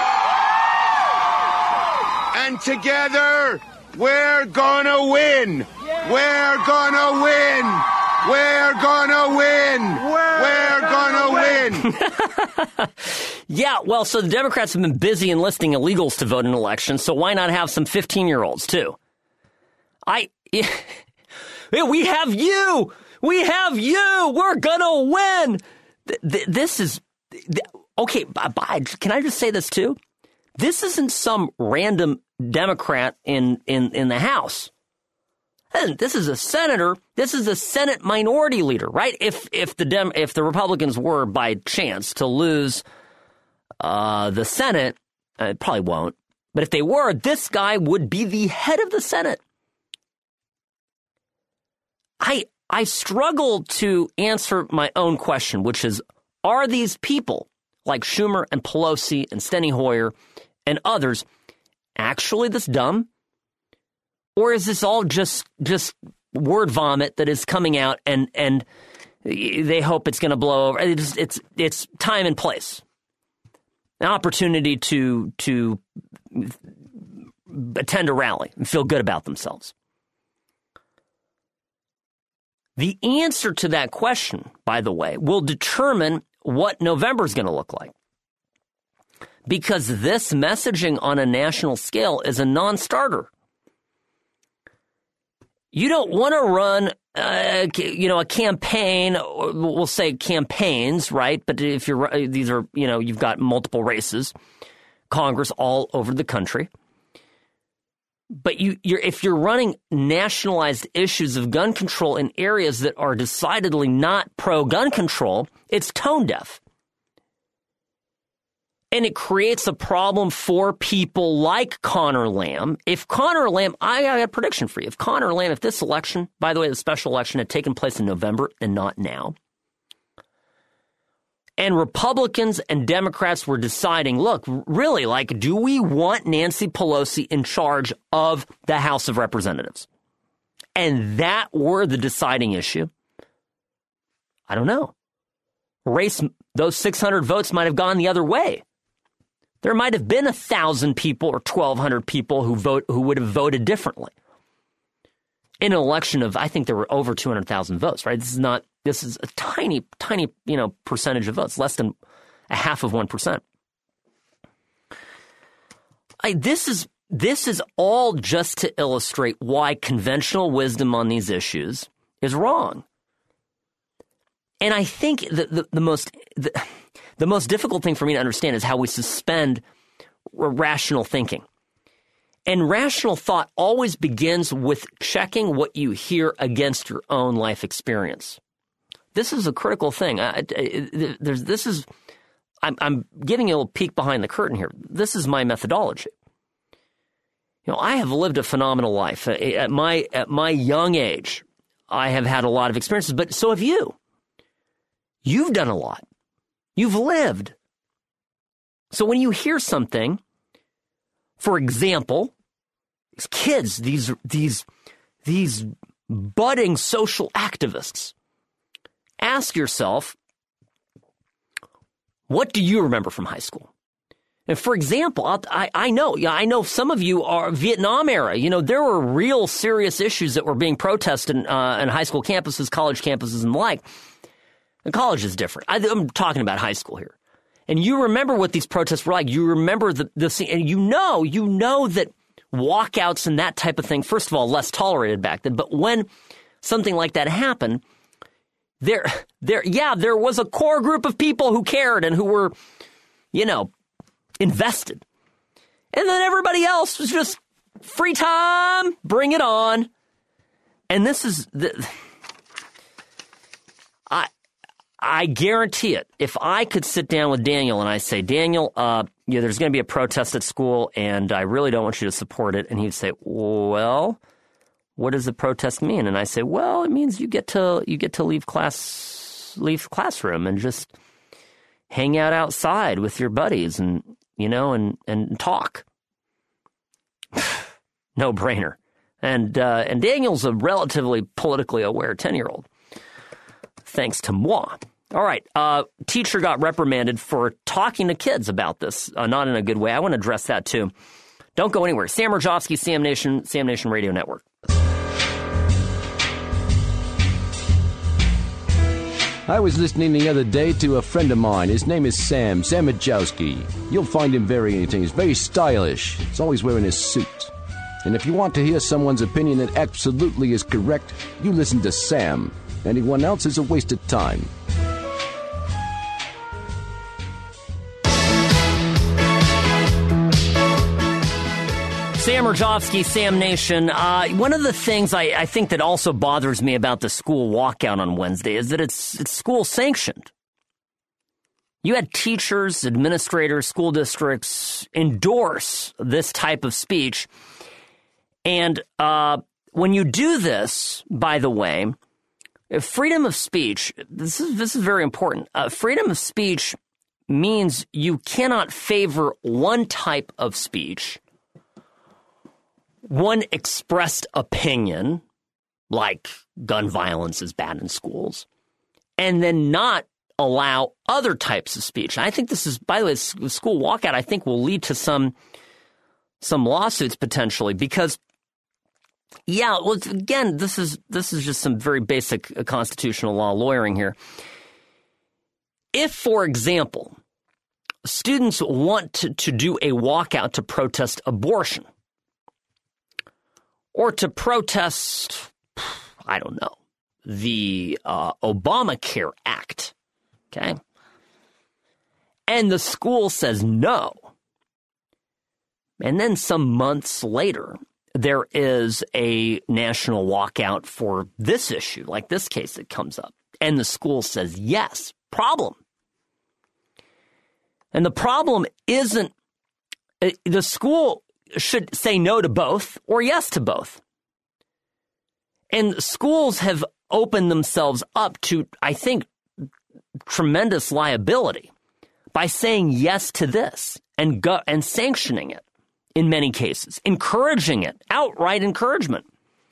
And together, we're gonna win. We're gonna win. We're gonna win. We're gonna win. Yeah, well, so the Democrats have been busy enlisting illegals to vote in elections, so why not have some fifteen-year-olds, too? I... We have you! We have you! We're gonna win! This is... Okay, can I just say this, too? This isn't some random Democrat in, in, in the House. And this is a senator. This is a Senate minority leader, right? If if the Dem- if the Republicans were by chance to lose uh, the Senate, uh, probably won't. But if they were, this guy would be the head of the Senate. I I struggle to answer my own question, which is, are these people like Schumer and Pelosi and Steny Hoyer and others actually this dumb? Or is this all just just word vomit that is coming out and and they hope it's going to blow over? It's, it's it's time and place, an opportunity to to attend a rally and feel good about themselves. The answer to that question, by the way, will determine what November is going to look like. Because this messaging on a national scale is a non-starter. You don't want to run, uh, you know, a campaign, or we'll say campaigns, right? But if you're, these are, you know, you've got multiple races, Congress all over the country. But you, you're, if you're running nationalized issues of gun control in areas that are decidedly not pro-gun control, it's tone deaf. And it creates a problem for people like Conor Lamb. If Conor Lamb, I got a prediction for you. If Conor Lamb, if this election, by the way, the special election had taken place in November and not now, and Republicans and Democrats were deciding, look, really, like, do we want Nancy Pelosi in charge of the House of Representatives? And that were the deciding issue. I don't know. Race, those six hundred votes might have gone the other way. There might have been one thousand people or twelve hundred people who vote who would have voted differently. In an election of, I think there were over two hundred thousand votes, right? This is not, this is a tiny, tiny, you know, percentage of votes, less than a half of one percent. I, this is, this is all just to illustrate why conventional wisdom on these issues is wrong. And I think the, the, the most, the, the most difficult thing for me to understand is how we suspend r- rational thinking. And rational thought always begins with checking what you hear against your own life experience. This is a critical thing. I, I, there's, this is, I'm, I'm giving you a little peek behind the curtain here. This is my methodology. You know, I have lived a phenomenal life. At my, at my young age, I have had a lot of experiences, but so have you. You've done a lot. You've lived. So when you hear something, for example, these kids, these these these budding social activists, ask yourself, what do you remember from high school? And for example, I'll, I I know, yeah, I know some of you are Vietnam era. You know, there were real serious issues that were being protested in, uh, in high school campuses, college campuses, and the like. And college is different. I, I'm talking about high school here. And you remember what these protests were like. You remember the, the scene. And you know, you know that walkouts and that type of thing, first of all, less tolerated back then. But when something like that happened, there, there, yeah, there was a core group of people who cared and who were, you know, invested. And then everybody else was just free time, bring it on. And this is the, I, I guarantee it. If I could sit down with Daniel and I say, Daniel, uh, yeah, there's going to be a protest at school and I really don't want you to support it. And he'd say, well, what does the protest mean? And I say, well, it means you get to you get to leave class, leave classroom and just hang out outside with your buddies and, you know, and, and talk. No brainer. And, uh, and Daniel's a relatively politically aware ten-year-old. Thanks to moi. All right. Uh, teacher got reprimanded for talking to kids about this, uh, not in a good way. I want to address that, too. Don't go anywhere. Sam Rajovsky, Sam Nation, Sam Nation Radio Network. I was listening the other day to a friend of mine. His name is Sam, Sam Rajowski. You'll find him very entertaining. He's very stylish. He's always wearing his suit. And if you want to hear someone's opinion that absolutely is correct, you listen to Sam. Anyone else is a waste of time. Sam Rajovsky, Sam Nation. Uh, one of the things I, I think that also bothers me about the school walkout on Wednesday is that it's, it's school sanctioned. You had teachers, administrators, school districts endorse this type of speech. And uh, when you do this, by the way, freedom of speech, this is, this is very important. Uh, freedom of speech means you cannot favor one type of speech, one expressed opinion, like gun violence is bad in schools, and then not allow other types of speech. And I think this is, by the way, the school walkout, I think will lead to some some lawsuits potentially because, yeah, well, again, this is this is just some very basic uh, constitutional law lawyering here. If, for example, students want to, to do a walkout to protest abortion or to protest, I don't know, the uh, Obamacare Act, okay, and the school says no, and then some months later, there is a national walkout for this issue, like this case that comes up, and the school says yes, problem. And the problem isn't, the school should say no to both or yes to both. And schools have opened themselves up to, I think, tremendous liability by saying yes to this and go, and sanctioning it in many cases, encouraging it, outright encouragement.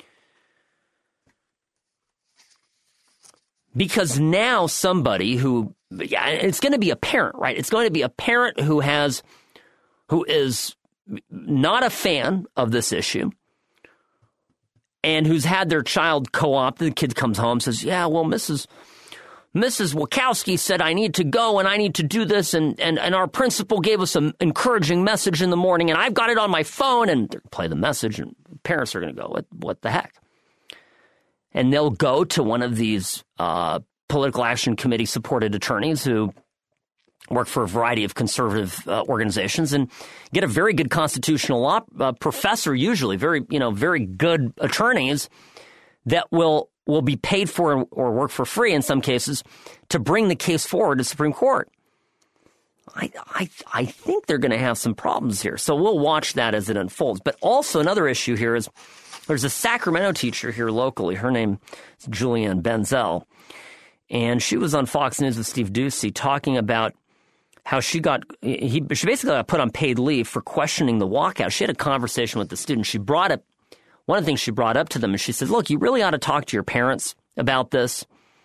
Because now somebody who, yeah, it's going to be a parent, right? It's going to be a parent who has, who is not a fan of this issue and who's had their child co-opted. The kid comes home and says, yeah, well, Missus Missus Wachowski said I need to go and I need to do this. And, and, and our principal gave us an encouraging message in the morning and I've got it on my phone and play the message and parents are going to go, what, what the heck? And they'll go to one of these uh, political action committee supported attorneys who work for a variety of conservative uh, organizations and get a very good constitutional law uh, professor, usually very, you know, very good attorneys that will will be paid for or work for free in some cases to bring the case forward to Supreme Court. I I, I think they're going to have some problems here. So we'll watch that as it unfolds. But also another issue here is there's a Sacramento teacher here locally. Her name is Julianne Benzel. And she was on Fox News with Steve Doocy talking about how she got, he, she basically got put on paid leave for questioning the walkout. She had a conversation with the students. She brought up, one of the things she brought up to them is she said, look, you really ought to talk to your parents about this.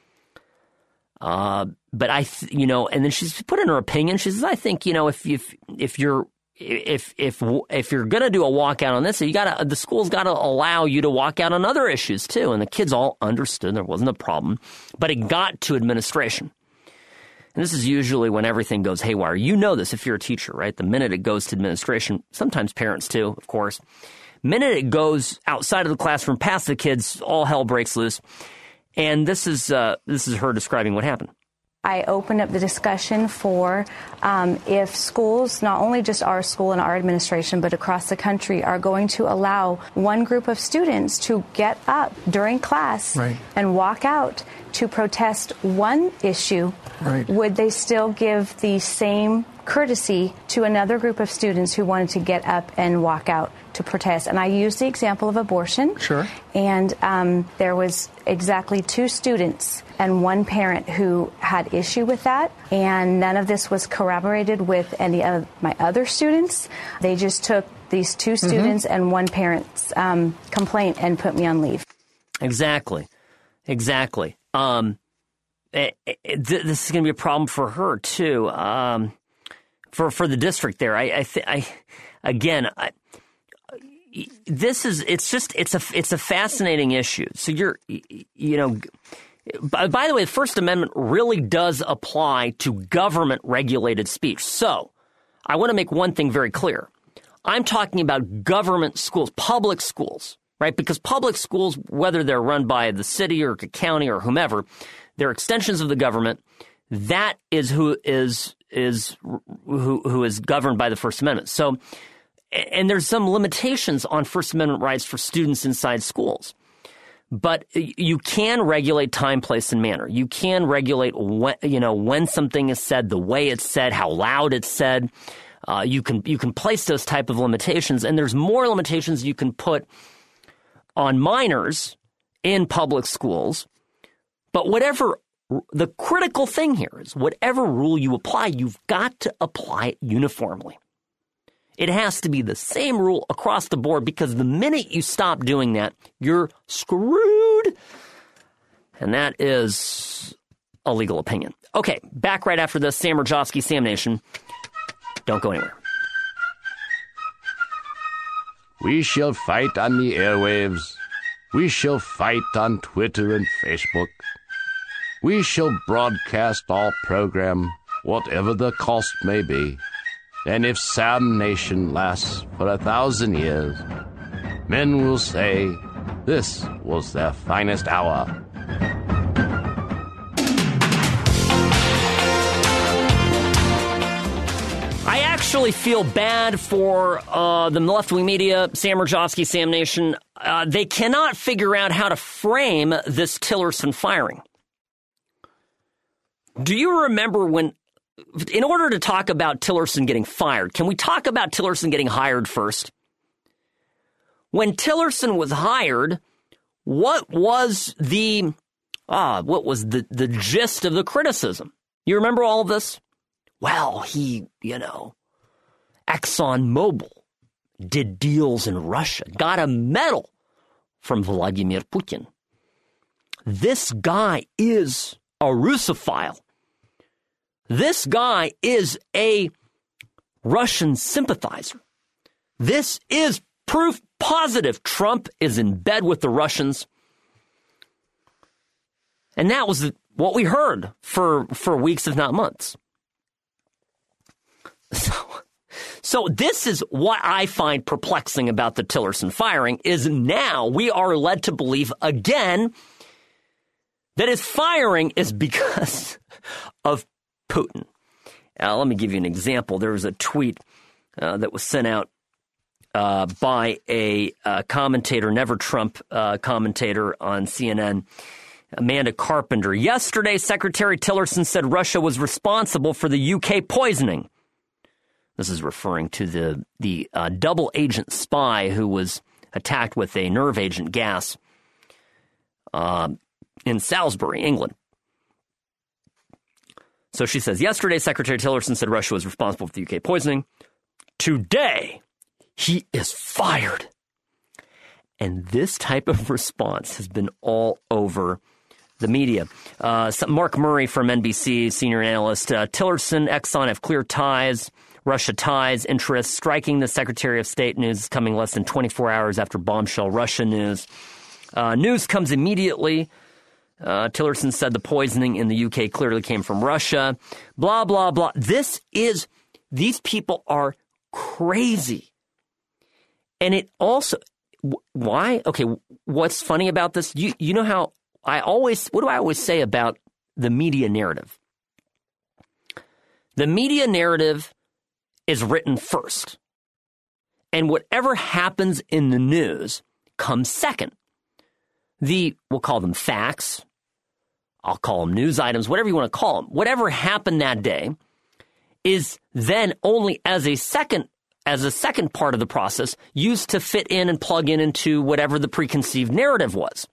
Uh, but I, th- you know, and then she's put in her opinion. She says, I think, you know, if if if you're if if if you're going to do a walkout on this, you got to the school's got to allow you to walk out on other issues too. And the kids all understood there wasn't a problem, but it got to administration. And this is usually when everything goes haywire. You know this if you're a teacher, right? The minute it goes to administration, sometimes parents too, of course. Minute it goes outside of the classroom, past the kids, all hell breaks loose. And this is uh, this is her describing what happened. I opened up the discussion for um, if schools, not only just our school and our administration, but across the country, are going to allow one group of students to get up during class right. and walk out to protest one issue, right. would they still give the same courtesy to another group of students who wanted to get up and walk out to protest? And I used the example of abortion. Sure. And um, there was exactly two students and one parent who had issue with that. And none of this was corroborated with any of my other students. They just took these two students mm-hmm. and one parent's um, complaint and put me on leave. Exactly. Exactly. Um, it, it, this is going to be a problem for her, too. Um, for for the district there. I, I, th- I again, I, this is, it's just, it's a, it's a fascinating issue. So you're, you know, by, by the way, the First Amendment really does apply to government regulated speech. So I want to make one thing very clear. I'm talking about government schools, public schools, right? Because public schools, whether they're run by the city or the county or whomever, they're extensions of the government. That is who is, is who, who is governed by the First Amendment. So and there's some limitations on First Amendment rights for students inside schools. But you can regulate time, place, and manner. You can regulate when, you know, when something is said, the way it's said, how loud it's said. Uh, you can you can place those type of limitations, and there's more limitations you can put on minors in public schools. But whatever the critical thing here is, whatever rule you apply, you've got to apply it uniformly. It has to be the same rule across the board, because the minute you stop doing that, you're screwed. And that is a legal opinion. Okay, back right after this. Sam Mirejovsky, Sam Nation. Don't go anywhere. We shall fight on the airwaves. We shall fight on Twitter and Facebook. We shall broadcast our program, whatever the cost may be. And if Sam Nation lasts for a thousand years, men will say this was their finest hour. I actually feel bad for uh, the left-wing media, Sam Mirejovsky, Sam Nation. Uh, they cannot figure out how to frame this Tillerson firing. Do you remember when, in order to talk about Tillerson getting fired, can we talk about Tillerson getting hired first? When Tillerson was hired, what was the, ah, what was the, the gist of the criticism? You remember all of this? Well, he, you know, ExxonMobil did deals in Russia, got a medal from Vladimir Putin. This guy is a Russophile. This guy is a Russian sympathizer. This is proof positive Trump is in bed with the Russians. And that was what we heard for, for weeks, if not months. So, so this is what I find perplexing about the Tillerson firing, is now we are led to believe again that his firing is because of Putin. Uh, let me give you an example. There was a tweet uh, that was sent out uh, by a uh, commentator, Never Trump uh, commentator on C N N, Amanda Carpenter. Yesterday, Secretary Tillerson said Russia was responsible for the U K poisoning. This is referring to the, the uh, double agent spy who was attacked with a nerve agent gas uh, in Salisbury, England. So she says, yesterday, Secretary Tillerson said Russia was responsible for the U K poisoning. Today, he is fired. And this type of response has been all over the media. Uh, Mark Murray from N B C, senior analyst. Uh, Tillerson, Exxon have clear ties, Russia ties, interests. Striking the Secretary of State news coming less than twenty-four hours after bombshell Russia news. Uh, news comes immediately. Uh, Tillerson said the poisoning in the U K clearly came from Russia. Blah, blah, blah. This is, these people are crazy. And it also, why? Okay, what's funny about this? You, you know how I always, what do I always say about the media narrative? The media narrative is written first. And whatever happens in the news comes second. The, we'll call them facts, I'll call them news items, whatever you want to call them. Whatever happened that day is then only as a second, as a second part of the process used to fit in and plug in into whatever the preconceived narrative was.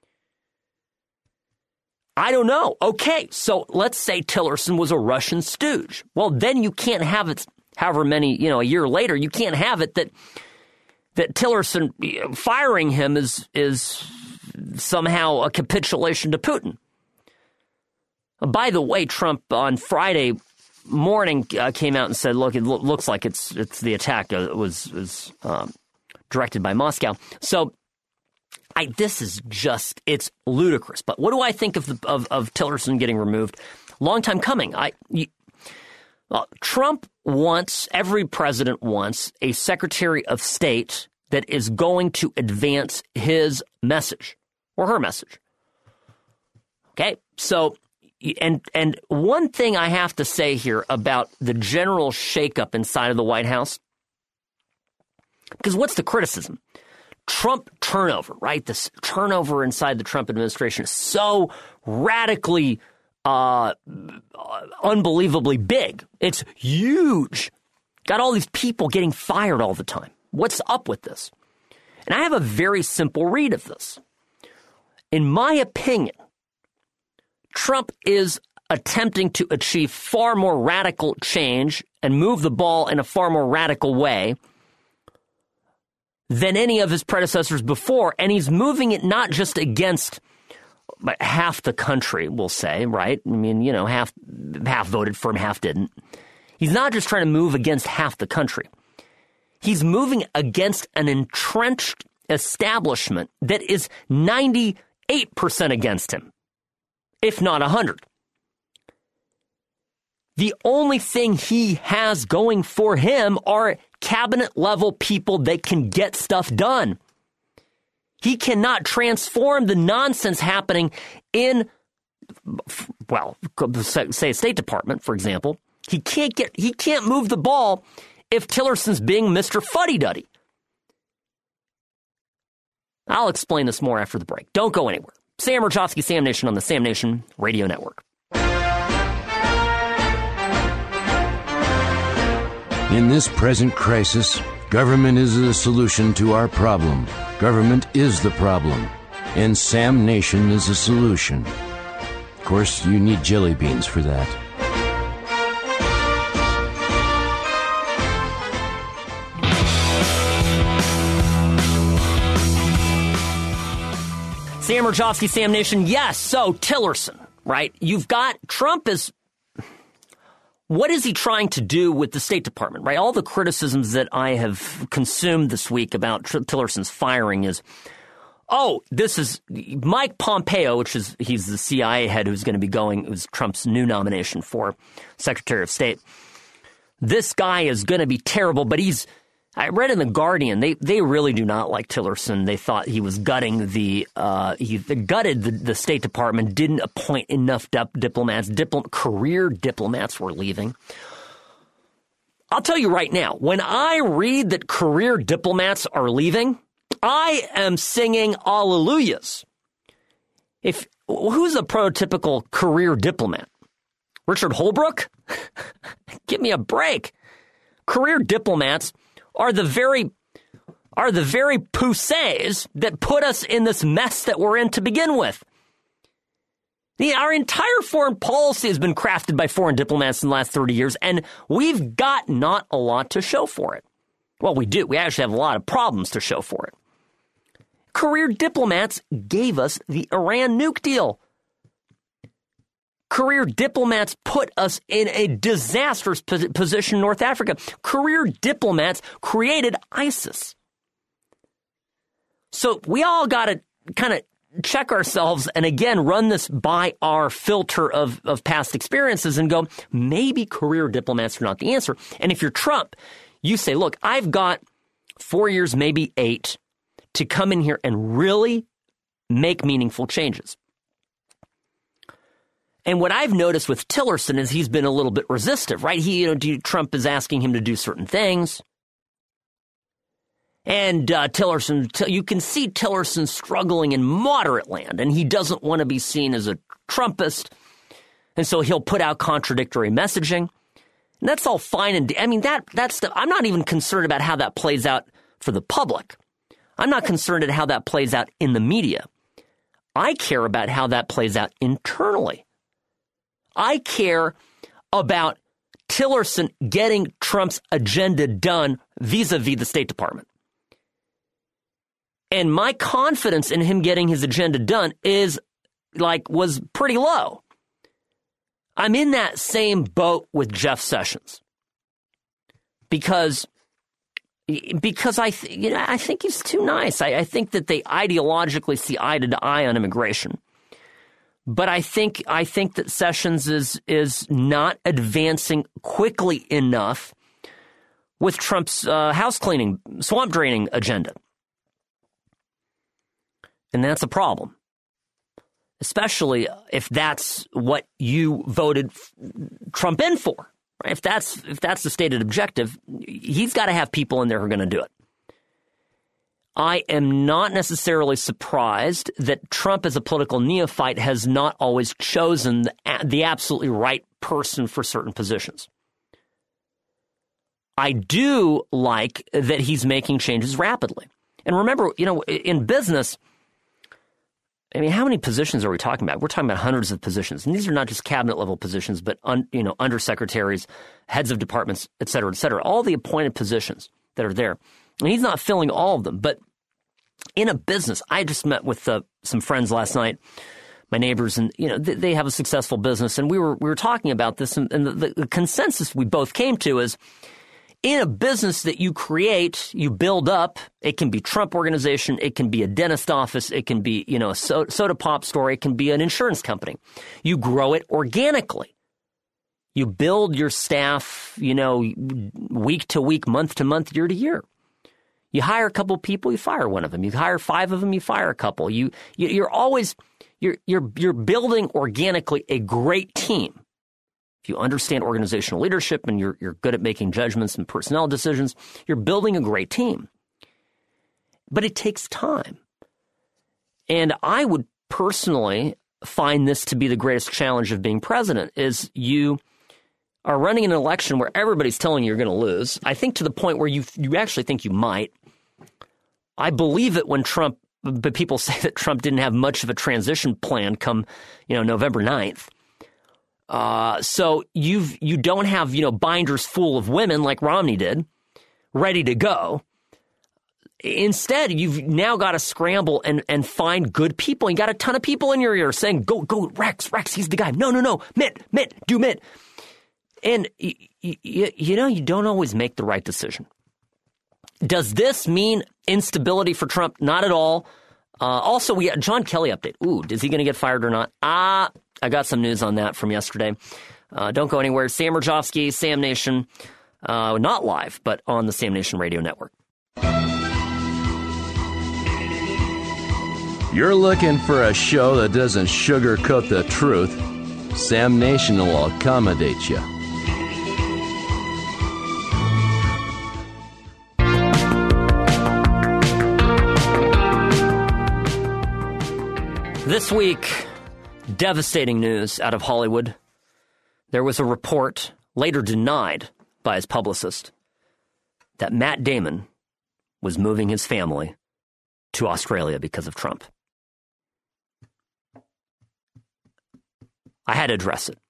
I don't know. Okay, so let's say Tillerson was a Russian stooge. Well, then you can't have it, however many, you know, a year later, you can't have it that that Tillerson firing him is is somehow a capitulation to Putin. By the way, Trump on Friday morning uh, came out and said, look, it lo- looks like it's it's the attack uh, was, was um, directed by Moscow. So I, this is just, it's ludicrous. But what do I think of the, of, of Tillerson getting removed? Long time coming. I you, well, Trump wants, every president wants a Secretary of State that is going to advance his message or her message. Okay, so, and and one thing I have to say here about the general shakeup inside of the White House, Because what's the criticism? Trump turnover, right? This turnover inside the Trump administration is so radically, uh, unbelievably big. It's huge. Got all these people getting fired all the time. What's up with this? And I have a very simple read of this. In my opinion, Trump is attempting to achieve far more radical change and move the ball in a far more radical way than any of his predecessors before. And he's moving it not just against half the country, we'll say, right? I mean, you know, half half voted for him, half didn't. He's not just trying to move against half the country. He's moving against an entrenched establishment that is ninety-eight percent against him, if not one hundred. The only thing he has going for him are cabinet-level people that can get stuff done. He cannot transform the nonsense happening in, well, say State Department, for example. He can't get, he can't move the ball if Tillerson's being Mister Fuddy-Duddy. I'll explain this more after the break. Don't go anywhere. Sam Rajovsky, Sam Nation on the Sam Nation Radio Network. In this present crisis, government is the solution to our problem. Government is the problem. And Sam Nation is a solution. Of course, you need jelly beans for that. Sam Rajovsky, Sam Nation. Yes, so Tillerson, right? You've got Trump is... What is he trying to do with the State Department, right? All the criticisms that I have consumed this week about Tillerson's firing is, oh, this is Mike Pompeo, which is, he's the C I A head who's going to be going, it was Trump's new nomination for Secretary of State. This guy is going to be terrible, but he's, I read in The Guardian, they they really do not like Tillerson. They thought he was gutting the, uh, he gutted the, the State Department, didn't appoint enough dip- diplomats, dipl- career diplomats were leaving. I'll tell you right now, when I read that career diplomats are leaving, I am singing hallelujahs. If, who's a prototypical career diplomat? Richard Holbrooke? Give me a break. Career diplomats are the very are the very poussées that put us in this mess that we're in to begin with. The, our entire foreign policy has been crafted by foreign diplomats in the last thirty years, and we've got not a lot to show for it. Well, we do. We actually have a lot of problems to show for it. Career diplomats gave us the Iran nuke deal. Career diplomats put us in a disastrous position in North Africa. Career diplomats created ISIS. So we all got to kind of check ourselves and, again, run this by our filter of, of past experiences and go, maybe career diplomats are not the answer. And if you're Trump, you say, look, I've got four years, maybe eight, to come in here and really make meaningful changes. And what I've noticed with Tillerson is he's been a little bit resistive, right? He, you know, do, Trump is asking him to do certain things. And uh, Tillerson, you can see Tillerson struggling in moderate land, and he doesn't want to be seen as a Trumpist. And so he'll put out contradictory messaging. And that's all fine. And I mean, that that's the, I'm not even concerned about how that plays out for the public. I'm not concerned at how that plays out in the media. I care about how that plays out internally. I care about Tillerson getting Trump's agenda done vis-a-vis the State Department. And my confidence in him getting his agenda done is like was pretty low. I'm in that same boat with Jeff Sessions. Because because I th- you know I think he's too nice. I, I think that they ideologically see eye to eye on immigration. But I think I think that Sessions is is not advancing quickly enough with Trump's uh, house cleaning, swamp draining agenda. And that's a problem, especially if that's what you voted Trump in for. Right? If that's if that's the stated objective, he's got to have people in there who are going to do it. I am not necessarily surprised that Trump, as a political neophyte, has not always chosen the, the absolutely right person for certain positions. I do like that he's making changes rapidly. And remember, you know, in business, I mean, how many positions are we talking about? We're talking about hundreds of positions. And these are not just cabinet level positions, but, un, you know, undersecretaries, heads of departments, et cetera, et cetera. All the appointed positions that are there. And he's not filling all of them. But in a business, I just met with uh, some friends last night, my neighbors, and, you know, they, they have a successful business. And we were we were talking about this. And, and the, the consensus we both came to is, in a business that you create, you build up, it can be Trump Organization, it can be a dentist office, it can be, you know, a soda, soda pop store, it can be an insurance company. You grow it organically. You build your staff, you know, week to week, month to month, year to year. You hire a couple of people, you fire one of them. You hire five of them, you fire a couple. You, you you're always you're you're you're building organically a great team. If you understand organizational leadership and you're you're good at making judgments and personnel decisions, you're building a great team. But it takes time. And I would personally find this to be the greatest challenge of being president, is you are running an election where everybody's telling you you're going to lose. I think to the point where you you actually think you might. I believe it when Trump, but people say that Trump didn't have much of a transition plan come, you know, November ninth. Uh, so you've, you don't have, you know, binders full of women like Romney did, ready to go. Instead, you've now got to scramble and, and find good people. You got a ton of people in your ear saying, go, go, Rex, Rex, he's the guy. No, no, no, Mitt, Mitt, do Mitt. And, y- y- you know, you don't always make the right decision. Does this mean instability for Trump? Not at all. Uh, also, we got John Kelly update. Ooh, is he going to get fired or not? Ah, I got some news on that from yesterday. Uh, don't go anywhere. Sam Rajovsky, Sam Nation, uh, not live, but on the Sam Nation Radio Network. You're looking for a show that doesn't sugarcoat the truth. Sam Nation will accommodate you. This week, devastating news out of Hollywood. There was a report, later denied by his publicist, that Matt Damon was moving his family to Australia because of Trump. I had to address it.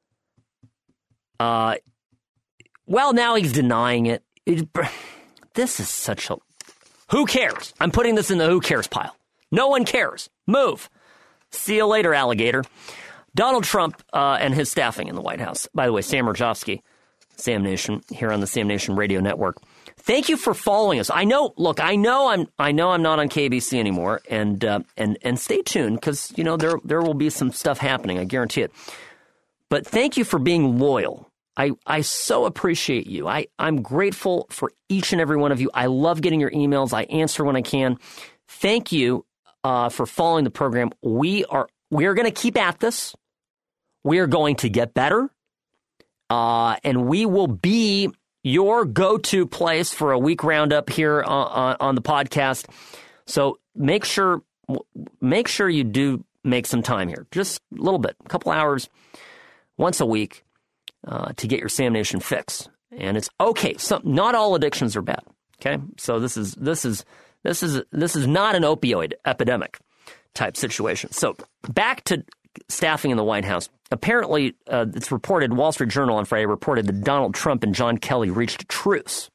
Uh, well, now he's denying it. it. This is such a... Who cares? I'm putting this in the who cares pile. No one cares. Move. See you later, alligator. Donald Trump uh, and his staffing in the White House. By the way, Sam Rajovsky, Sam Nation, here on the Sam Nation Radio Network. Thank you for following us. I know, look, I know I'm, I know I'm not on K B C anymore, and uh, and and stay tuned because you know there there will be some stuff happening. I guarantee it. But thank you for being loyal. I I so appreciate you. I I'm grateful for each and every one of you. I love getting your emails. I answer when I can. Thank you uh, for following the program. We are we are going to keep at this. We are going to get better, uh, and we will be your go-to place for a week roundup here on, on, on the podcast. So make sure make sure you do make some time here, just a little bit, a couple hours, once a week, uh, to get your Sam Nation fix. And it's okay. Some, not all addictions are bad. Okay, so this is this is this is this is not an opioid epidemic type situation. So back to staffing in the White House. Apparently, uh, it's reported, Wall Street Journal on Friday reported that Donald Trump and John Kelly reached a truce.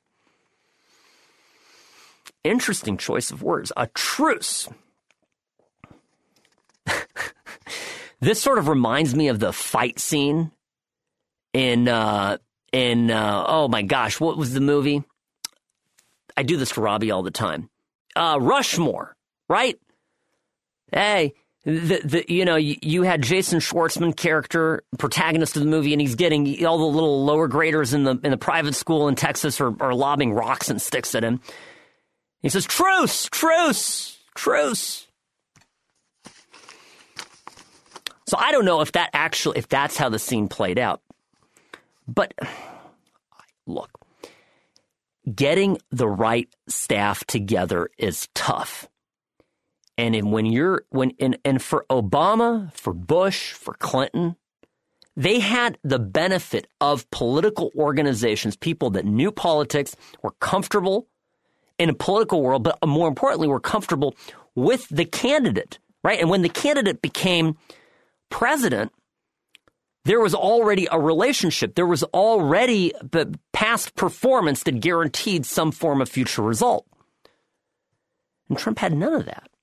Interesting choice of words. A truce. This sort of reminds me of the fight scene in, uh, in uh, oh my gosh, what was the movie? I do this to Robbie all the time. Uh, Rushmore, right? Hey. The, the, you know, you, you had Jason Schwartzman, character, protagonist of the movie, and he's getting all the little lower graders in the in the private school in Texas are, are lobbing rocks and sticks at him. He says, truce, truce, truce. So I don't know if that actually, if that's how the scene played out. But look, getting the right staff together is tough. And in, when you're when and, and for Obama, for Bush, for Clinton, they had the benefit of political organizations, people that knew politics, were comfortable in a political world, but more importantly, were comfortable with the candidate, right? And when the candidate became president, there was already a relationship. There was already the past performance that guaranteed some form of future result. And Trump had none of that.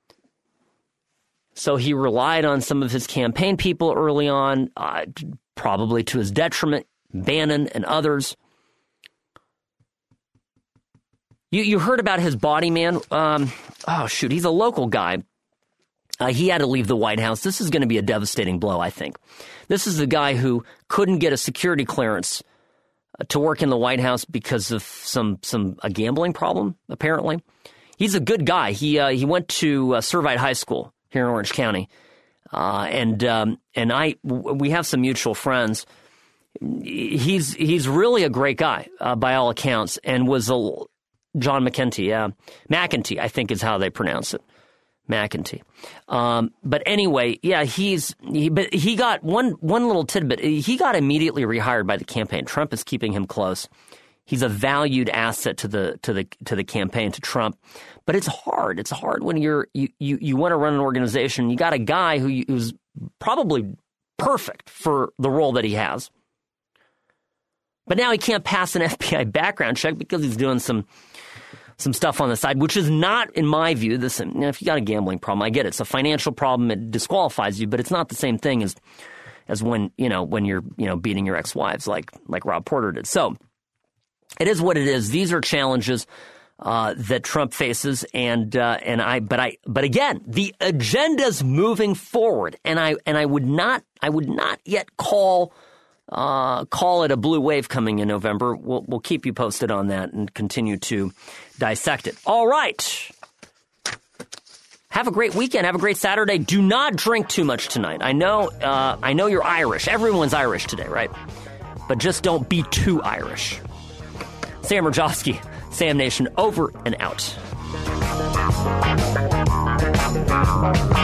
So he relied on some of his campaign people early on, uh, probably to his detriment, Bannon and others. You, you heard about his body man. Um, oh, shoot, he's a local guy. Uh, he had to leave the White House. This is going to be a devastating blow, I think. This is the guy who couldn't get a security clearance uh, to work in the White House because of some some a gambling problem, apparently. He's a good guy. He uh, he went to uh, Servite High School here in Orange County, uh, and um, and I we have some mutual friends. He's he's really a great guy uh, by all accounts, and was a John McEntee, yeah, McEntee, I think is how they pronounce it. McEntee. Um, but anyway, yeah, he's he, but he got one one little tidbit. He got immediately rehired by the campaign. Trump is keeping him close. He's a valued asset to the to the to the campaign, to Trump. But it's hard. It's hard when you're you you, you want to run an organization. You got a guy who who's probably perfect for the role that he has. But now he can't pass an F B I background check because he's doing some some stuff on the side, which is not, in my view, this. You know, if you got a gambling problem, I get it. It's a financial problem. It disqualifies you, but it's not the same thing as as when you know when you're you know beating your ex-wives like like Rob Porter did. So it is what it is. These are challenges uh, that Trump faces, and uh, and I. But I. But again, the agenda's moving forward, and I and I would not. I would not yet call. Uh, call it a blue wave coming in November. We'll, we'll keep you posted on that and continue to dissect it. All right. Have a great weekend. Have a great Saturday. Do not drink too much tonight. I know, uh, I know you're Irish. Everyone's Irish today, right? But just don't be too Irish. Sam Rajowski, Sam Nation, over and out.